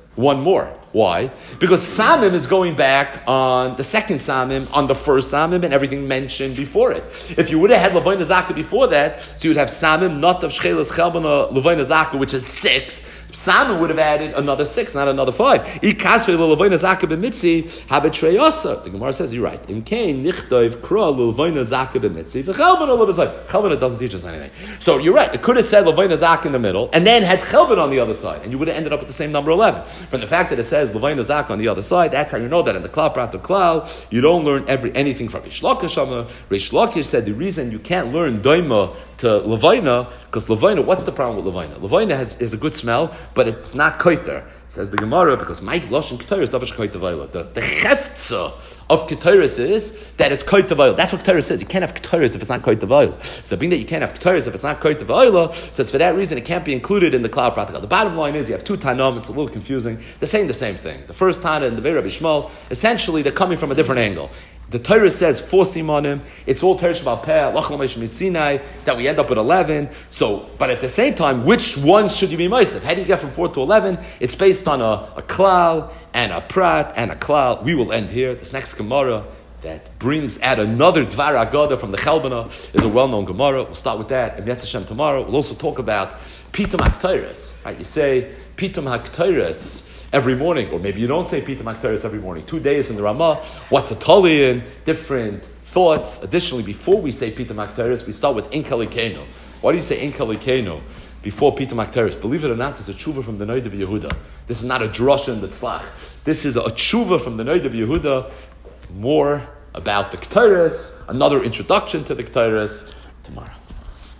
one more. Why? Because Samim is going back on the second Samim, on the first Samim, and everything mentioned before it. If you would have had Levayna Zaka before that, so you would have Samim, not of Shchelas Chelbana, Levayna Zaka, which is six. Samim would have added another six, not another five. The Gemara says, you're right. Chelbana doesn't teach us anything. So you're right. It could have said Levayna Zaka in the middle, and then had Chelbana on the other side, and you would have ended up with the same number eleven. From the fact that it says Levayna Zaka on the other side, that's how you know that in the Klal Prat of Klal, you don't learn every anything from Rish Lakish. Rish Lakish said the reason you can't learn Doima to Levayna, because Levayna, what's the problem with Levayna? Levayna has is a good smell, but it's not koiter. Says the Gemara, because my Lashon Keteris davish koiter vayla. The the cheftza of Keteris is that it's koiter vayla. That's what Keteris says. You can't have Keteris if it's not koiter vayla. So being that you can't have Keteris if it's not koiter vayla, says for that reason it can't be included in the Klal Prat. The bottom line is you have two Tanam. It's a little confusing. They're saying the same thing. The first Tana and the Vei Rabbi Shmuel, essentially they're coming from a different angle. The Torah says four simanim. It's all Torah Shabbat Peh, Lachal Moshe Sinai, that we end up with eleven. So, but at the same time, which ones should you be Mosef? How do you get from four to eleven? It's based on a, a klal and a prat and a klal. We will end here. This next Gemara that brings out another Dvar Agada from the Chelbana is a well-known Gemara. We'll start with that. And Yetz Hashem tomorrow. We'll also talk about Pitum HaKteiros. Right? You say Pitum HaKteiros every morning, or maybe you don't say Pitum HaKteiros every morning. Two days in the Ramah. What's a Talian? Different thoughts. Additionally, before we say Pitum HaKteiros, we start with Inkalikeno. Why do you say Inkalikeno before Pitum HaKteiros? Believe it or not, there's a tshuva from the Noid of Yehuda. This is not a drasha in the tzlach. This is a tshuva from the Noid of Yehuda. More about the Keteiros, another introduction to the Keteiros tomorrow.